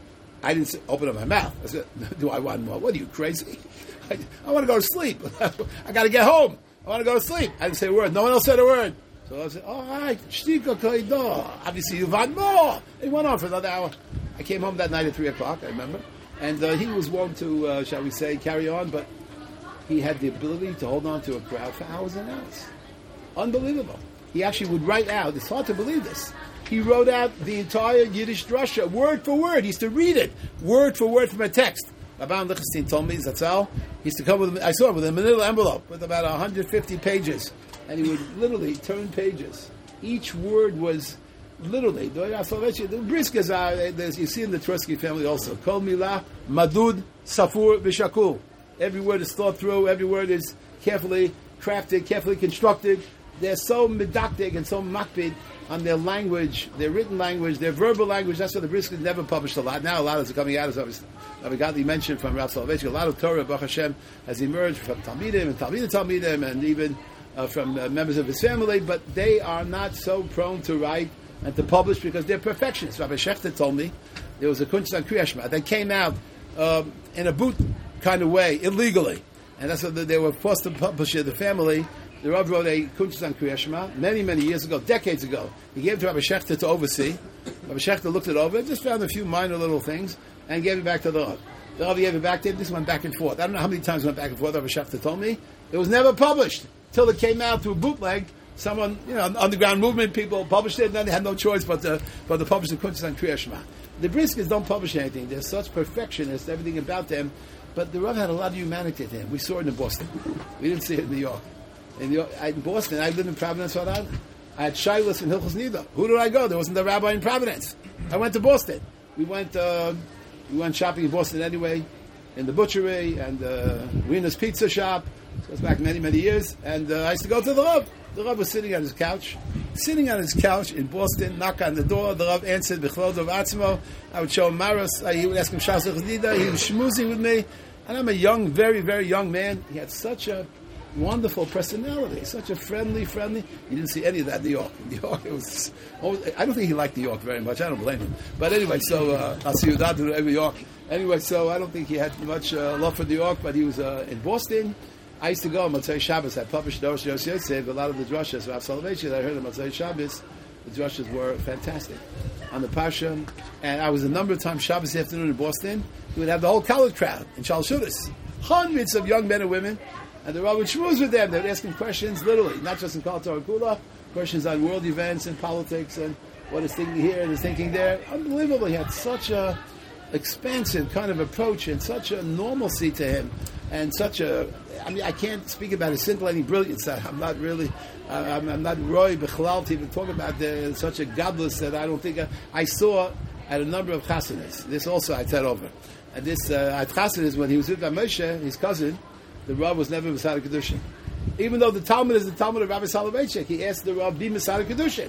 I didn't say, open up my mouth. I said, do I want more? What are you, crazy? I, I want to go to sleep. I got to get home. I want to go to sleep. I didn't say a word. No one else said a word. So I said, all right, shtika kaidah. Obviously, you want more. It went on for another hour. I came home that night at three o'clock, I remember. And uh, he was wont to, uh, shall we say, carry on, but he had the ability to hold on to a crowd for hours and hours. Unbelievable. He actually would write out, it's hard to believe this, he wrote out the entire Yiddish drasha, word for word. He used to read it, word for word from a text. Rabban Lichtenstein told me, Zatzal, he used to come with, I saw it with a manila envelope with about one hundred fifty pages. And he would literally turn pages. Each word was literally, the briskas are, you see in the Trusky family also, Kol Milah, Madud, Safur, Vishakul. Every word is thought through, every word is carefully crafted, carefully constructed. They're so medactic and so makbid on their language, their written language, their verbal language. That's why the Brisket never published a lot. Now a lot is coming out, as Rabbi Gadli mentioned from Rav Soloveitchik. A lot of Torah, Baruch Hashem, has emerged from Talmidim and Talmidim Talmidim, and even uh, from uh, members of his family. But they are not so prone to write and to publish because they're perfectionists. Rabbi Shechter told me there was a Kunst on Kriya Shema that came out um, in a boot kind of way, illegally, and that's what they were forced to publish it. The family. The Rav wrote a Kunst on Kriya Shema many, many years ago, decades ago. He gave it to Rabbi Shechter to oversee. Rabbi Shechter looked it over, just found a few minor little things, and gave it back to the Rav. The Rav gave it back to him. This went back and forth. I don't know how many times it went back and forth. Rabbi Shechter told me it was never published till it came out through bootleg. Someone, you know, underground movement people published it, and then they had no choice but to, but to publish the Kunst on Kriya Shema. The Briskets don't publish anything. They're such perfectionists, everything about them. But the Rav had a lot of humanity to him. We saw it in Boston. We didn't see it in New York. In, the, in Boston, I lived in Providence, Rhode Island. I had Shilas in Hilchos Nida. Who did I go? There wasn't a rabbi in Providence. I went to Boston. We went uh, we went shopping in Boston anyway, in the butchery and uh, Wiener's Pizza Shop. It goes back many, many years. And uh, I used to go to the Rav. The Rav was sitting on his couch. Sitting on his couch in Boston, knock on the door. The Rav answered, B'chlod of Atzmo. I would show him Maros. He would ask him Shas Hilchos Nida. He was schmoozing with me. And I'm a young, very, very young man. He had such a wonderful personality, such a friendly, friendly. You didn't see any of that in New York. In New York, it was. I don't think he liked New York very much. I don't blame him. But anyway, so uh, I'll see you down to New York. Anyway, so I don't think he had much uh, love for New York, but he was uh, in Boston. I used to go on Motzei Shabbos. I published Dorosh Yossi Yosef. A lot of the drashas, Rav Soloveitchik, I heard on Motzei Shabbos. The drashas were fantastic on the Pasha. And I was a number of times Shabbos afternoon in Boston. We would have the whole college crowd in Shalshudas. Hundreds of young men and women. And the Rav would schmooze with them. They would ask him questions, literally, not just in Kol Torah Kula, questions on world events and politics and what is thinking here and is thinking there. Unbelievable. He had such a expansive kind of approach and such a normalcy to him and such a, I mean, I can't speak about his scintillating brilliance. I'm not really, I'm, I'm not Roy Bechlal to even talk about the, such a godless that I don't think, I, I saw at a number of chasanas. This also I said over. And this, uh, at chasanas, when he was with Moshe, his cousin, the Rav was never Masada Kedushin. Even though the Talmud is the Talmud of Rabbi Soloveitchik, he asked the Rav, be Masada Kedushin.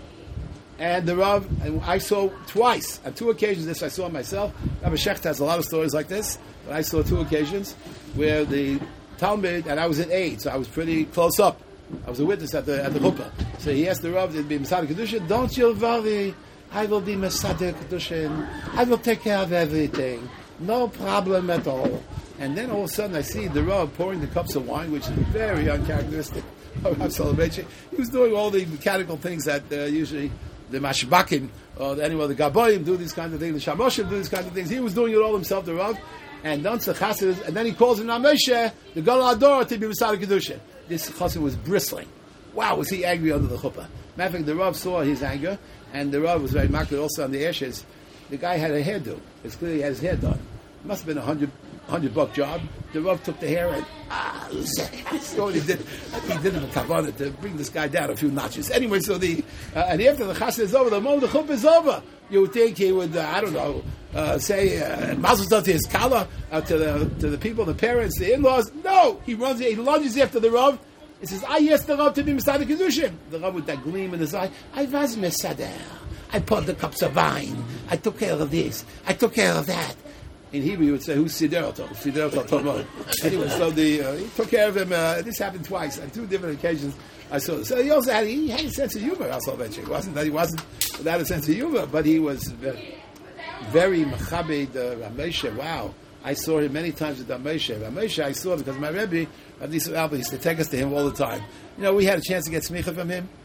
And the Rav, and I saw twice, on two occasions, this I saw myself. Rabbi Shechter has a lot of stories like this, but I saw two occasions. where the Talmud, and I was in aid, so I was pretty close up. I was a witness at the at the chuppah. So he asked the Rav to be Mesader Kedushin. Don't you worry, I will be Mesader Kedushin. I will take care of everything. No problem at all. And then all of a sudden I see the Rav pouring the cups of wine, which is very uncharacteristic of Rav Soloveitchik. He was doing all the mechanical things that uh, usually the Mashbakim or anyone, the Gaboyim do these kinds of things, the Shamoshim do these kinds of things. He was doing it all himself, the Rav. And then the Chassid, and then he calls him Nameshe, the Gadol Ador, to be Mesader Kedushin. This Chassid was bristling. Wow, was he angry under the chuppah. Matter of fact, the Rav saw his anger, and the Rav was very marked also on the ashes. The guy had a hairdo. It's clear he had his hair done. It must have been a hundred, hundred buck job. The Rav took the hair and, ah, so he did. He did it a kavanah to bring this guy down a few notches. Anyway, so the, uh, and after the Chassid is over, the moment the chuppah is over, you would think he would, uh, I don't know, uh, say, uh, Mazel Tov to his kala, uh, to the to the people, the parents, the in-laws. No! He runs, he lunges after the Rav. He says, I asked the Rav to be Mesader Kedushin. The Rav with that gleam in his eye, I was Mesader. I poured the cups of wine. I took care of this. I took care of that. In Hebrew, you would say, who's Siderato? Siderato Tomod. Anyway, so the, uh, he took care of him. Uh, this happened twice, on two different occasions. I saw this. So he also had, he had a sense of humor, also mentioned. It wasn't that he wasn't without a sense of humor, but he was very, very Machabed uh, Ramesha. Wow. I saw him many times with Ramesha. Ramesha, I saw because my Rebbe, Rabbi Alba, used to take us to him all the time. You know, we had a chance to get smicha from him,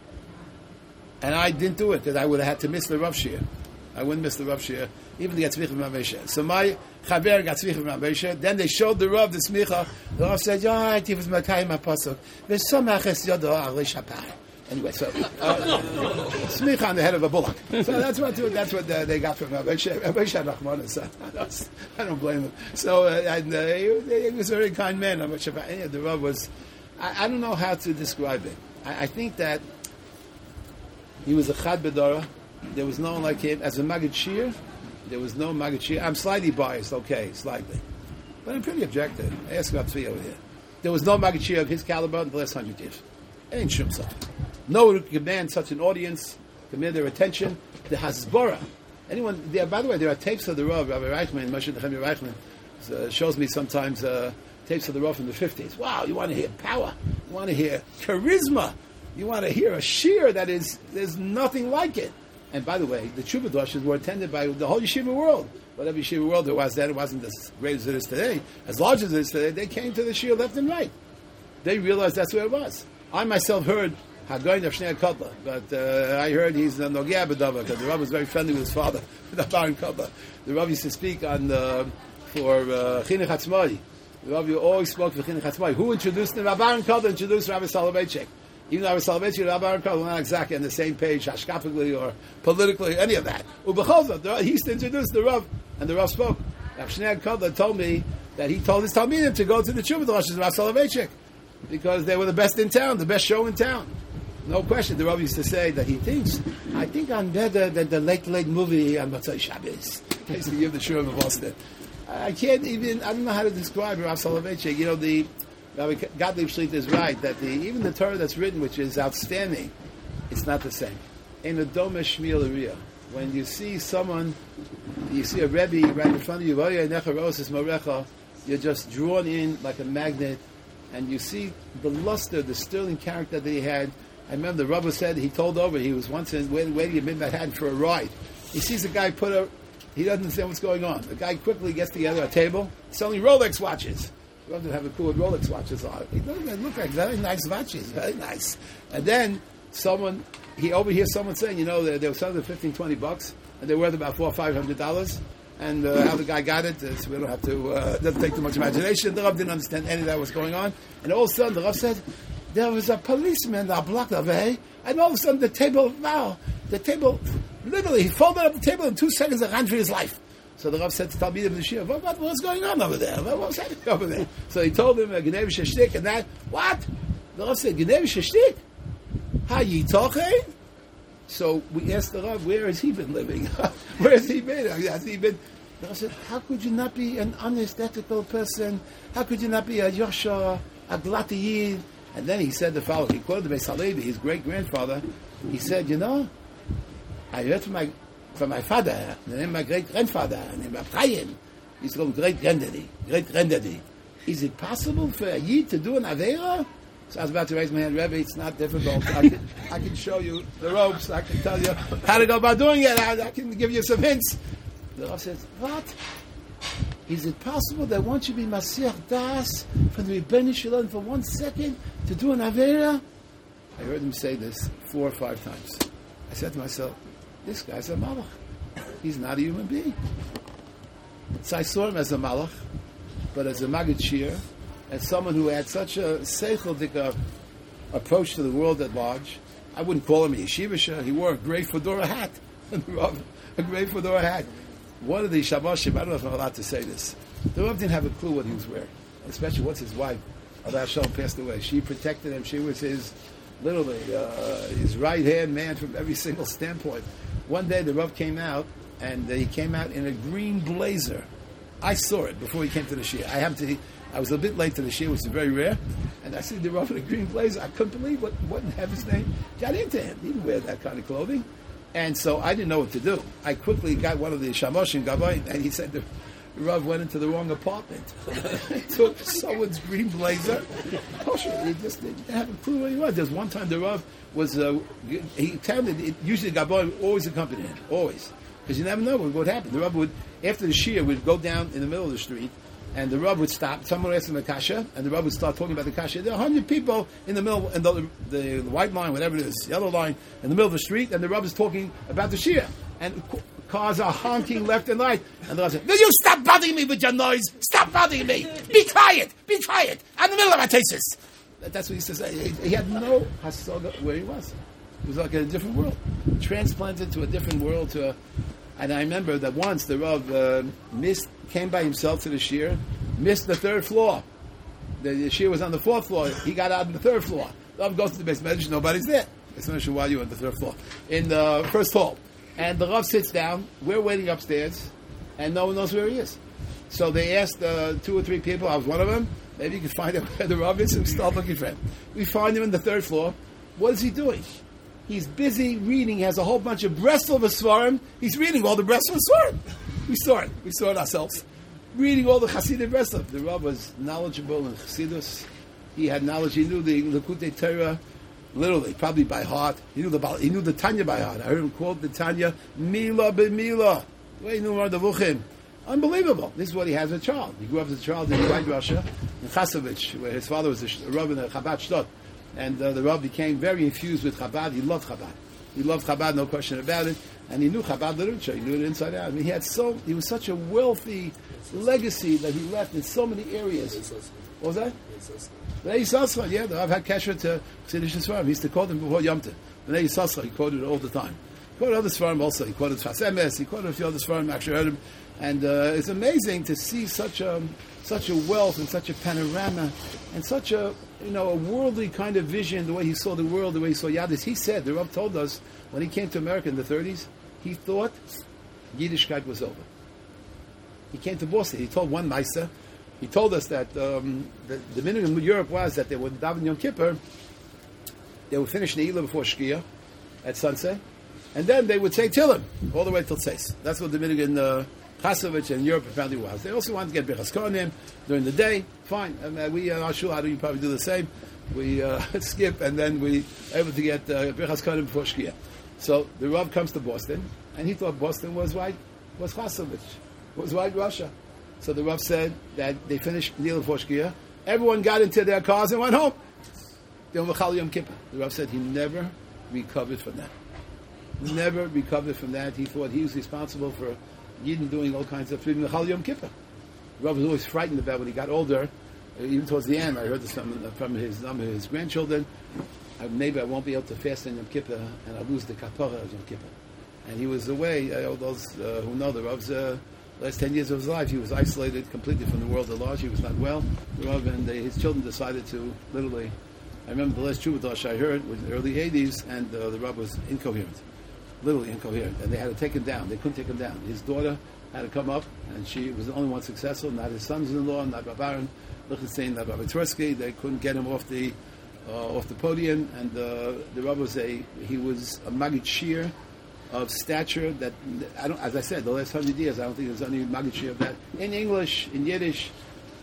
and I didn't do it because I would have had to miss the Rav Shir. I wouldn't miss the Rav Shir, even to get smicha from Ramesha. So my Chaver got smicha from Ramesha. Then they showed the Rav the smicha. The Rav said, "Oh, it was Makayim Apostle. V'somaches yodo alei shapar." Anyway, so uh, smicha on the head of a bullock. So that's what that's what uh, they got from Ramesha. Ramesha Nachmanis. So I don't blame him. So uh, and, uh, he, he was a very kind man. Ramesha, the Rav was. I, I don't know how to describe it. I, I think that he was a Chad Bedara. There was no one like him. As a Maggid Shir, there was no Maggid Shir. I'm slightly biased, okay, slightly. But I'm pretty objective. I ask about Tzvi over here. There was no Maggid Shir of his caliber in the last hundred years. Ain't Shum Saf. No one could command such an audience, command their attention. The Hasbara. Anyone, there, by the way, there are tapes of the Rav, Rabbi Reichman, Moshe Nechemia Reichman, uh, shows me sometimes uh, tapes of the Rav from the fifties. Wow, you want to hear power. You want to hear charisma. You want to hear a shir that is, there's nothing like it. And by the way, the Tshuva Drashas were attended by the whole yeshiva world. Whatever yeshiva world there was then, it wasn't as great as it is today. As large as it is today, they came to the shir left and right. They realized that's where it was. I myself heard Hagoyin of Shnei Kotla, but uh, I heard he's a Nogia B'Dava, because the Rav was very friendly with his father, the Baron Kotla. The Rav used to speak on uh, for uh, Chinuch Hatzmai. The Rav always spoke for Chinuch Hatzmai. Who introduced him? Baron Kotla introduced Rabbi Soloveitchik. Even though Rabbi Soloveitchik and Rabbi Kotla were not exactly on the same page, hashkapically or politically, any of that. Ubechozah, he used to introduce the Rav, and the Rav spoke. Rav Shnei Kotla told me that he told his Talmidim to go to the Tshuva Drashas of Rabbi Soloveitchik, because they were the best in town, the best show in town. No question. The Rav used to say that he thinks, I think I'm better than the late, late movie on Motzei Shabbos. He used to give the Shur of Boston. I can't even, I don't know how to describe Rav Soloveitchik. You know, the Rabbi Gottlieb Shlita is right, that the, even the Torah that's written, which is outstanding, it's not the same. In a Dome Shmiel Uriah, when you see someone, you see a Rebbe right in front of you, you're just drawn in like a magnet, and you see the luster, the sterling character that he had. I remember the Rebbe said, he told over, he was once in, waiting, waiting in Manhattan for a ride. He sees a guy put a, he doesn't understand what's going on. The guy quickly gets together a table, selling Rolex watches. The Rebbe didn't have a cool Rolex watches on. He doesn't look like very nice watches, very nice. And then someone, he overhears someone saying, you know, they, they were selling fifteen, twenty bucks, and they're worth about four or five hundred dollars. And uh, how the guy got it, uh, so we don't have to, uh, it doesn't take too much imagination. The Rav didn't understand any of that was going on. And all of a sudden, the Rav said, there was a policeman that blocked away, and all of a sudden the table, wow, the table, literally, he folded up the table in two seconds and ran for his life. So the Rav said to Talmidim the Shir, what, what was going on over there? What was happening over there? So he told him, Gnev Sheshtik, and that, what? The Rav said, Gnev Sheshtik? How you talking? So we asked the Rav, where has he been living? Where has he been? Has he been? The Rav said, how could you not be an honest, ethical person? How could you not be a Yosha, a Glati Yid? And then he said the following. He quoted the Beis Halevi, his great-grandfather. He said, you know, I heard from my from my father, the name of my great-grandfather, the name of Chaim. He used to call him great-granddaddy, great-granddaddy. is it possible for a Yid to do an Aveira? So I was about to raise my hand, Rebbe, it's not difficult. I can, I can show you the ropes. I can tell you how to go about doing it. I, I can give you some hints. The Rav says, what? Is it possible that once you be Masiach Das from the Rebbeinu Shalom for one second to do an Aveira? I heard him say this four or five times. I said to myself, this guy's a Malach. He's not a human being. So I saw him as a Malach, but as a Maggid Shir, as someone who had such a seichel uh, approach to the world at large. I wouldn't call him a yeshiva. He wore a gray fedora hat. A gray fedora hat. One of the Shabbashim, I don't know if I'm allowed to say this, the Rav didn't have a clue what he was wearing, especially once his wife, Allah Shalom, passed away. She protected him. She was his, literally, uh, his right-hand man from every single standpoint. One day the Rav came out, and uh, he came out in a green blazer. I saw it before he came to the Shia. I happened to... I was a bit late to the Shia, which is very rare, and I see the Rav in a green blazer. I couldn't believe what, what in heaven's name got into him. He didn't wear that kind of clothing. And so I didn't know what to do. I quickly got one of the Shamoshim Gavoin, and he said the Rav went into the wrong apartment. He took someone's green blazer. He just didn't have a clue where he was. There's one time the Rav was, uh, he tended, it, usually the Gavoin always accompanied him, always. Because you never know what would happen. The Rav would, after the Shia, would go down in the middle of the street, and the Rav would stop. Someone would ask him a kasha, and the Rav would start talking about the kasha. There are a hundred people in the middle, in the, the, the white line, whatever it is, yellow line, in the middle of the street, and the Rav is talking about the Shia. And cars are honking left and right. And the Rav said, "Will you stop bothering me with your noise? Stop bothering me! Be quiet! Be quiet! I'm in the middle of my thesis." That's what he used to say. He, he had no hasaga where he was. He was like in a different world, transplanted to a different world. To, a, and I remember that once the Rav uh, missed. Came by himself to the shir, missed the third floor. The, the shir was on the fourth floor. He got out on the third floor. Rav goes to the base medrash, nobody's there. Base medrash, why are you on the third floor? In the first hall. And the Rav sits down. We're waiting upstairs, and no one knows where he is. So they asked uh, two or three people. I was one of them. Maybe you can find out where the Rav is and start looking for him. We find him in the third floor. What is he doing? He's busy reading. He has a whole bunch of Breslov Svarim. He's reading all the Breslov Svarim. We saw it. We saw it ourselves. Reading all the Hasidic Breslov. The Rav was knowledgeable in Chassidus. He had knowledge. He knew the Likutei Torah, literally, probably by heart. He knew the he knew the Tanya by heart. I heard him quote the Tanya, Mila b'Mila. The way he knew Mardavuchim. Unbelievable. This is what he has as a child. He grew up as a child in White Russia, in Chasovich, where his father was a Rav in the Chabad Shtut. And uh, the Rav became very infused with Chabad. He loved Chabad. He loved Chabad, no question about it. And he knew Chabad literature. He knew it inside out. I mean, he had so he was such a wealthy legacy that he left in so many areas. What was that? Bnei Yissaschar. Yeah, the Rav had kasher to Chassidish Svarim. He used to quote them before Yom Tov. Bnei Yissaschar, he quoted it all the time. He quoted other Svarim also. He quoted Sfas Emes. He quoted a few other Svarim. I actually heard him. And uh, it's amazing to see such a such a wealth and such a panorama and such a you know a worldly kind of vision. The way he saw the world, the way he saw Yadis. He said, the Rav told us when he came to America in the thirties. He thought Yiddishkeit was over. He came to Boston. He told one Meister, he told us that um, the, the minute in Europe was that they would daven Yom Kippur, they would finish Ne'ilah before Shkia at sunset, and then they would say Tillim all the way till Tzeis. That's what the minute in uh, Chasovich and Europe apparently was. They also wanted to get Birchas Kohanim during the day. Fine. And, uh, we, uh, our shul, how do you probably do the same? We uh, skip, and then we able to get uh, Birchas Kohanim before Shkia. So the Rav comes to Boston, and he thought Boston was white, was Chasovich, was white Russia. So the Rav said that they finished Ne'ilah before Shkia. Everyone got into their cars and went home. They were Chal Yom Kippur. The Rav said he never recovered from that. Never recovered from that. He thought he was responsible for Yidden doing all kinds of things in Chal Yom Kippur. The Rav was always frightened about when he got older. Even towards the end, I heard this from, from his, um, his grandchildren. Maybe I won't be able to fast in Yom Kippur, and I'll lose the kapara of Yom Kippur. And he was away. Uh, all those uh, who know the Rav's uh, last ten years of his life, he was isolated completely from the world at large. He was not well. The Rav and they, his children decided to literally. I remember the last Chuvatosh I heard was in the early eighties, and uh, the Rav was incoherent, literally incoherent, and they had to take him down. They couldn't take him down. His daughter had to come up, and she was the only one successful. Not his sons-in-law, not Rav Aaron, Lichtenstein, not Rav Tversky. They couldn't get him off the. Uh, off the podium, and uh, the Rav was a he was a Maggid Shir of stature that I don't. As I said, the last hundred years, I don't think there's any Maggid Shir of that in English, in Yiddish.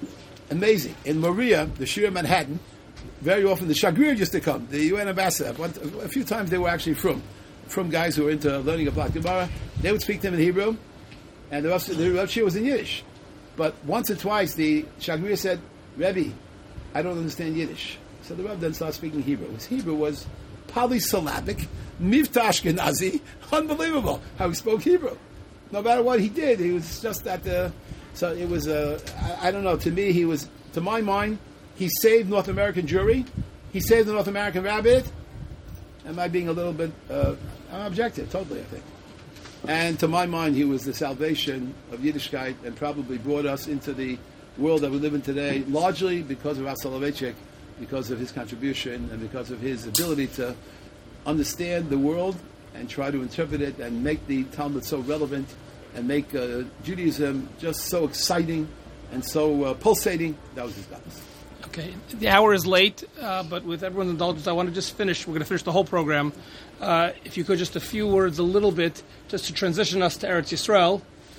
amazing. In Maria, the Shir Manhattan, very often the Shagrir used to come, the U N ambassador. One, a few times they were actually from, from guys who were into learning about Gemara. They would speak to him in Hebrew, and the Rav, the Rav Shir was in Yiddish. But once or twice, the Shagrir said, Rebbe, I don't understand Yiddish. So the Rav then started speaking Hebrew. His Hebrew was polysyllabic, Mivta Ashkenazi, unbelievable how he spoke Hebrew. No matter what he did, he was just at the... So it was, uh, I, I don't know, to me, he was, to my mind, he saved North American Jewry, he saved the North American rabbit. Am I being a little bit, uh, I'm objective, totally, I think. And to my mind, he was the salvation of Yiddishkeit and probably brought us into the world that we live in today, largely because of Rav Soloveitchik, because of his contribution and because of his ability to understand the world and try to interpret it and make the Talmud so relevant and make uh, Judaism just so exciting and so uh, pulsating. That was his guidance. Okay, the hour is late, uh, but with everyone's indulgence, I want to just finish. We're going to finish the whole program. Uh, if you could, just a few words, a little bit, just to transition us to Eretz Yisrael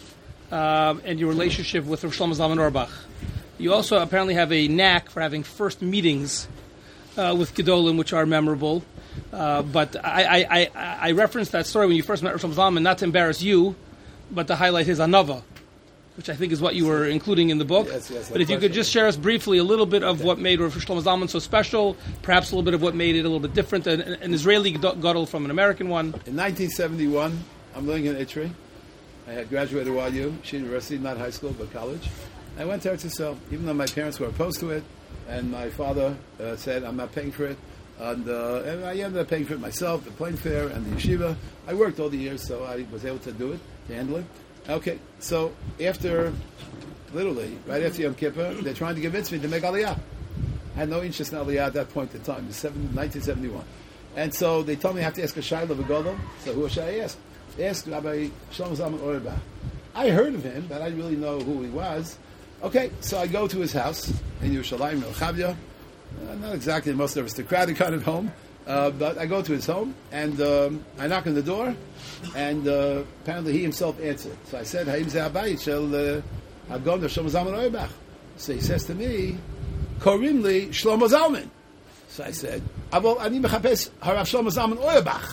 um, and your relationship with Rav Shlomo Zalman Auerbach. You also apparently have a knack for having first meetings uh, with Gedolim, which are memorable. Uh, but I, I, I, I referenced that story when you first met Rav Shlomo Zalman, not to embarrass you, but to highlight his anava, which I think is what you were including in the book. Yes, yes, but if you could just share us briefly a little bit of what made Rav Shlomo Zalman so special, perhaps a little bit of what made it a little bit different, an, an Israeli gadol from an American one. In nineteen seventy-one, I'm living in Itri. I had graduated Y U, Yeshiva University, not high school, but college. I went to Eretz Yisrael, even though my parents were opposed to it, and my father uh, said, I'm not paying for it. And, uh, and I ended up paying for it myself, the plane fare and the yeshiva. I worked all the years, so I was able to do it, to handle it. Okay, so after, literally, right after Yom Kippur, they're trying to convince me to make Aliyah. I had no interest in Aliyah at that point in time. It was nineteen seventy-one. And so they told me I have to ask a Shaila of a Gadol. So who should I ask? They asked Rabbi Shlomo Zalman Auerbach. I heard of him, but I didn't really know who he was. Okay, so I go to his house in Yerushalayim, Rechavia. Uh, not exactly the most aristocratic kind of home, uh, but I go to his home, and um, I knock on the door, and uh, apparently he himself answered. So I said, Haim ze habayit shel Hagon Rav Shlomo Zalman Auerbach. So he says to me, Korim li Shlomo Zalman. So I said, Avol ani mechapes harav Shlomo Zalman Auerbach.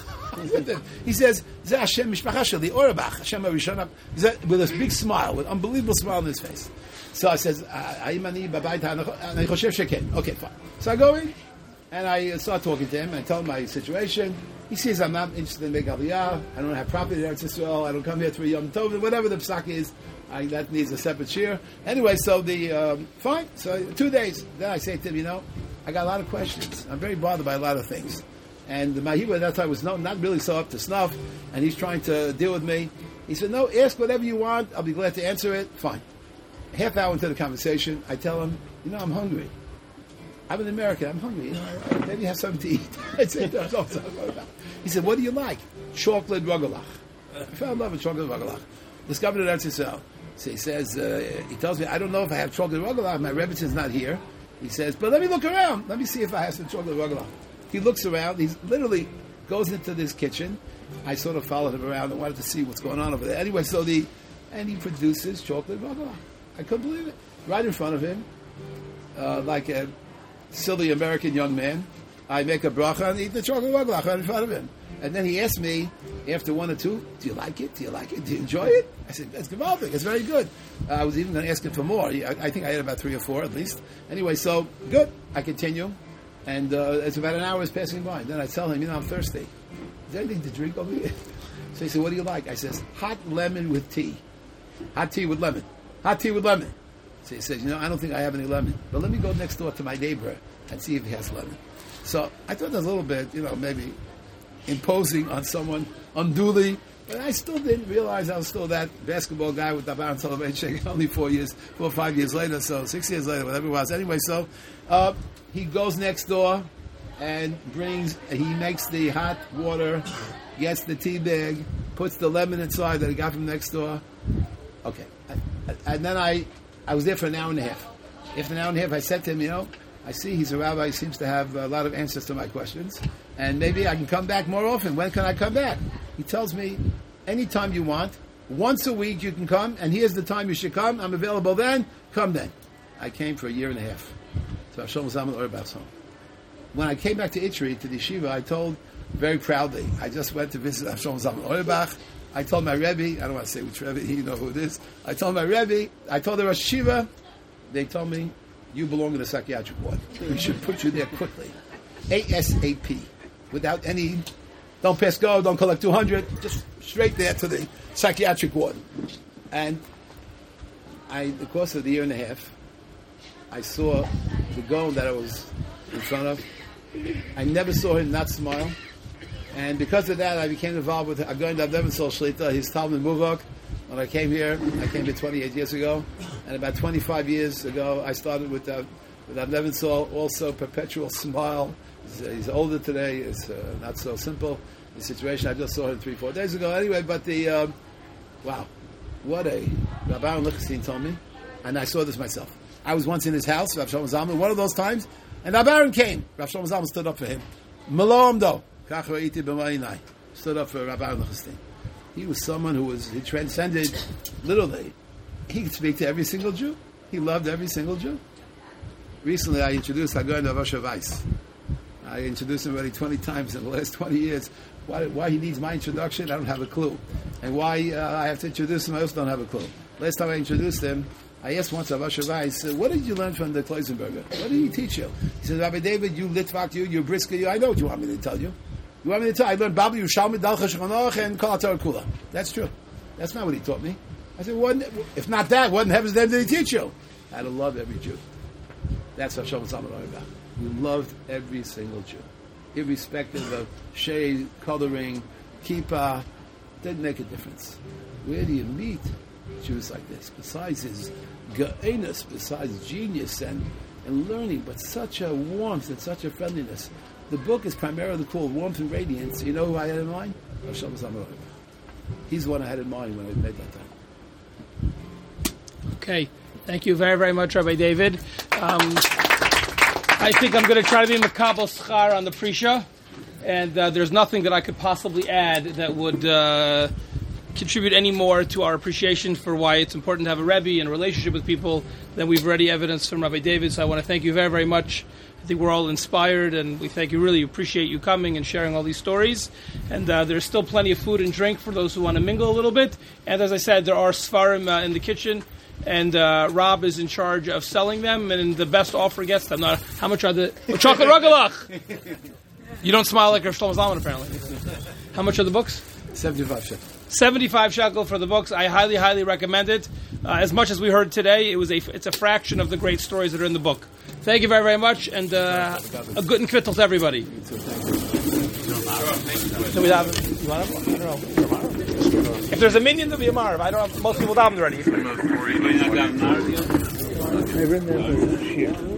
He says, Ze Hashem mishpacha sheli Auerbach, Hashem HaRishon, with a big smile, with an unbelievable smile on his face. So I says, Haim ani babayit ani choshev sheken. Okay, fine. So I go in, and I start talking to him, and I tell him my situation. He says, I'm not interested in making Aliyah. I don't have property in Eretz Yisrael. I don't come here to a Yom Tov. Whatever the psak is, I, that needs a separate shir. Anyway, so the, um, fine. So two days. Then I say to him, you know, I got a lot of questions. I'm very bothered by a lot of things. And my Hebrew at that time was no, not really so up to snuff, and he's trying to deal with me. He said, no, ask whatever you want. I'll be glad to answer it. Fine. Half hour into the conversation, I tell him, you know, I'm hungry. I'm in America. I'm hungry. You know, maybe have something to eat. I said, no, no, no. He said, what do you like? Chocolate rogalach. I fell in love with chocolate rogalach. Discovered it at Eretz Yisrael. So he says, uh, he tells me, I don't know if I have chocolate rogalach. My Rebbitzin not here. He says, but let me look around. Let me see if I have some chocolate rogalach. He looks around. He literally goes into this kitchen. I sort of followed him around and wanted to see what's going on over there. Anyway, so the, and he produces chocolate rogalach. I couldn't believe it. Right in front of him, uh, like a silly American young man, I make a bracha and eat the chocolate rogalach right in front of him. And then he asked me, after one or two, do you like it? Do you like it? Do you enjoy it? I said, it's gewaldig. It's very good. Uh, I was even going to ask him for more. I, I think I had about three or four at least. Anyway, so, good. I continue. And uh, it's about an hour is passing by. Then I tell him, you know, I'm thirsty. Is there anything to drink over here? So he said, what do you like? I says, hot lemon with tea. Hot tea with lemon. Hot tea with lemon. So he says, you know, I don't think I have any lemon. But let me go next door to my neighbor and see if he has lemon. So I thought that was a little bit, you know, maybe imposing on someone unduly. But I still didn't realize I was still that basketball guy with the Baron Soloveitchik only four years, four or five years later, so six years later, whatever it was. Anyway, so uh, he goes next door and brings, he makes the hot water, gets the tea bag, puts the lemon inside that he got from next door. Okay. And then I, I was there for an hour and a half. After an hour and a half, I said to him, you know, I see he's a rabbi, he seems to have a lot of answers to my questions, and maybe I can come back more often. When can I come back? He tells me, anytime you want, once a week you can come, and here's the time you should come. I'm available then. Come then. I came for a year and a half to Rav Shlomo Zalman Auerbach's home. When I came back to Itri, to the yeshiva, I told very proudly, I just went to visit Rav Shlomo Zalman Auerbach. I told my Rebbe, I don't want to say which Rebbe, you know who it is. I told my Rebbe, I told the Rosh Yeshiva, they told me, you belong in the psychiatric ward. We should put you there quickly. ASAP. Without any, don't pass go, don't collect two hundred, just straight there to the psychiatric ward. And I, in the course of the year and a half, I saw the goal that I was in front of. I never saw him not smile. And because of that, I became involved with Agoin Rav Levinsohn Shlita, his Talmud Muvok. When I came here, I came here twenty-eight years ago. And about twenty-five years ago, I started with Rav Levinsohn, also perpetual smile. He's, he's older today. It's uh, not so simple, the situation. I just saw him three, four days ago. Anyway, but the, um, wow, what a, Rabbi Aaron Lichtenstein told me, and I saw this myself. I was once in his house, Rav Shlomo Zalman, one of those times, and Rabbi Aaron came. Rav Shlomo Zalman stood up for him. Malom do. Stood up for Rabbi Aaron Lichtenstein. He was someone who was, he transcended, literally, he could speak to every single Jew. He loved every single Jew. Recently, I introduced Hagoyin Rav Asher Weiss. I introduced him already twenty times in the last twenty years. Why, why he needs my introduction, I don't have a clue. And why uh, I have to introduce him, I also don't have a clue. Last time I introduced him, I asked once Rav Asher Weiss, what did you learn from the Kloisenberger? What did he teach you? He said, Rabbi David, you Litvak, you, you Brisker, you, I know what you want me to tell you. You want me to tell you? I learned Babel, Yerushalmi, Dalcha, Shechanoch, and Kol HaTorah Kula. That's true. That's not what he taught me. I said, what, if not that, what in heaven's name did he teach you? How to love every Jew. That's Rav Shlomo Zalman Auerbach. He loved every single Jew, irrespective of shade, coloring, kippah. Didn't make a difference. Where do you meet Jews like this? Besides his ga'enus, besides genius and, and learning, but such a warmth and such a friendliness. The book is primarily called Warmth and Radiance. You know who I had in mind? Rav Shlomo Zalman Auerbach. He's the one I had in mind when I made that time. Okay. Thank you very, very much, Rabbi David. Um, I think I'm going to try to be Makabel Schar on the Prisha, and uh, there's nothing that I could possibly add that would uh, contribute any more to our appreciation for why it's important to have a Rebbe and a relationship with people than we've already evidenced from Rabbi David. So I want to thank you very, very much. I think we're all inspired, and we thank you, really appreciate you coming and sharing all these stories. And uh, there's still plenty of food and drink for those who want to mingle a little bit. And as I said, there are Sfarim uh, in the kitchen. And uh, Rob is in charge of selling them, and the best offer gets them. Not, how much are the oh, chocolate rugelach? You don't smile like Rav Shlomo Zalman, apparently. How much are the books? Seventy-five shekel. Seventy-five shekel for the books. I highly, highly recommend it. Uh, as much as we heard today, it was a it's a fraction of the great stories that are in the book. Thank you very, very much, and uh, a good and kvittel to everybody. So we have, you want to, I don't know. If there's a minion, there'll be a marv. I don't know. Most people davened already.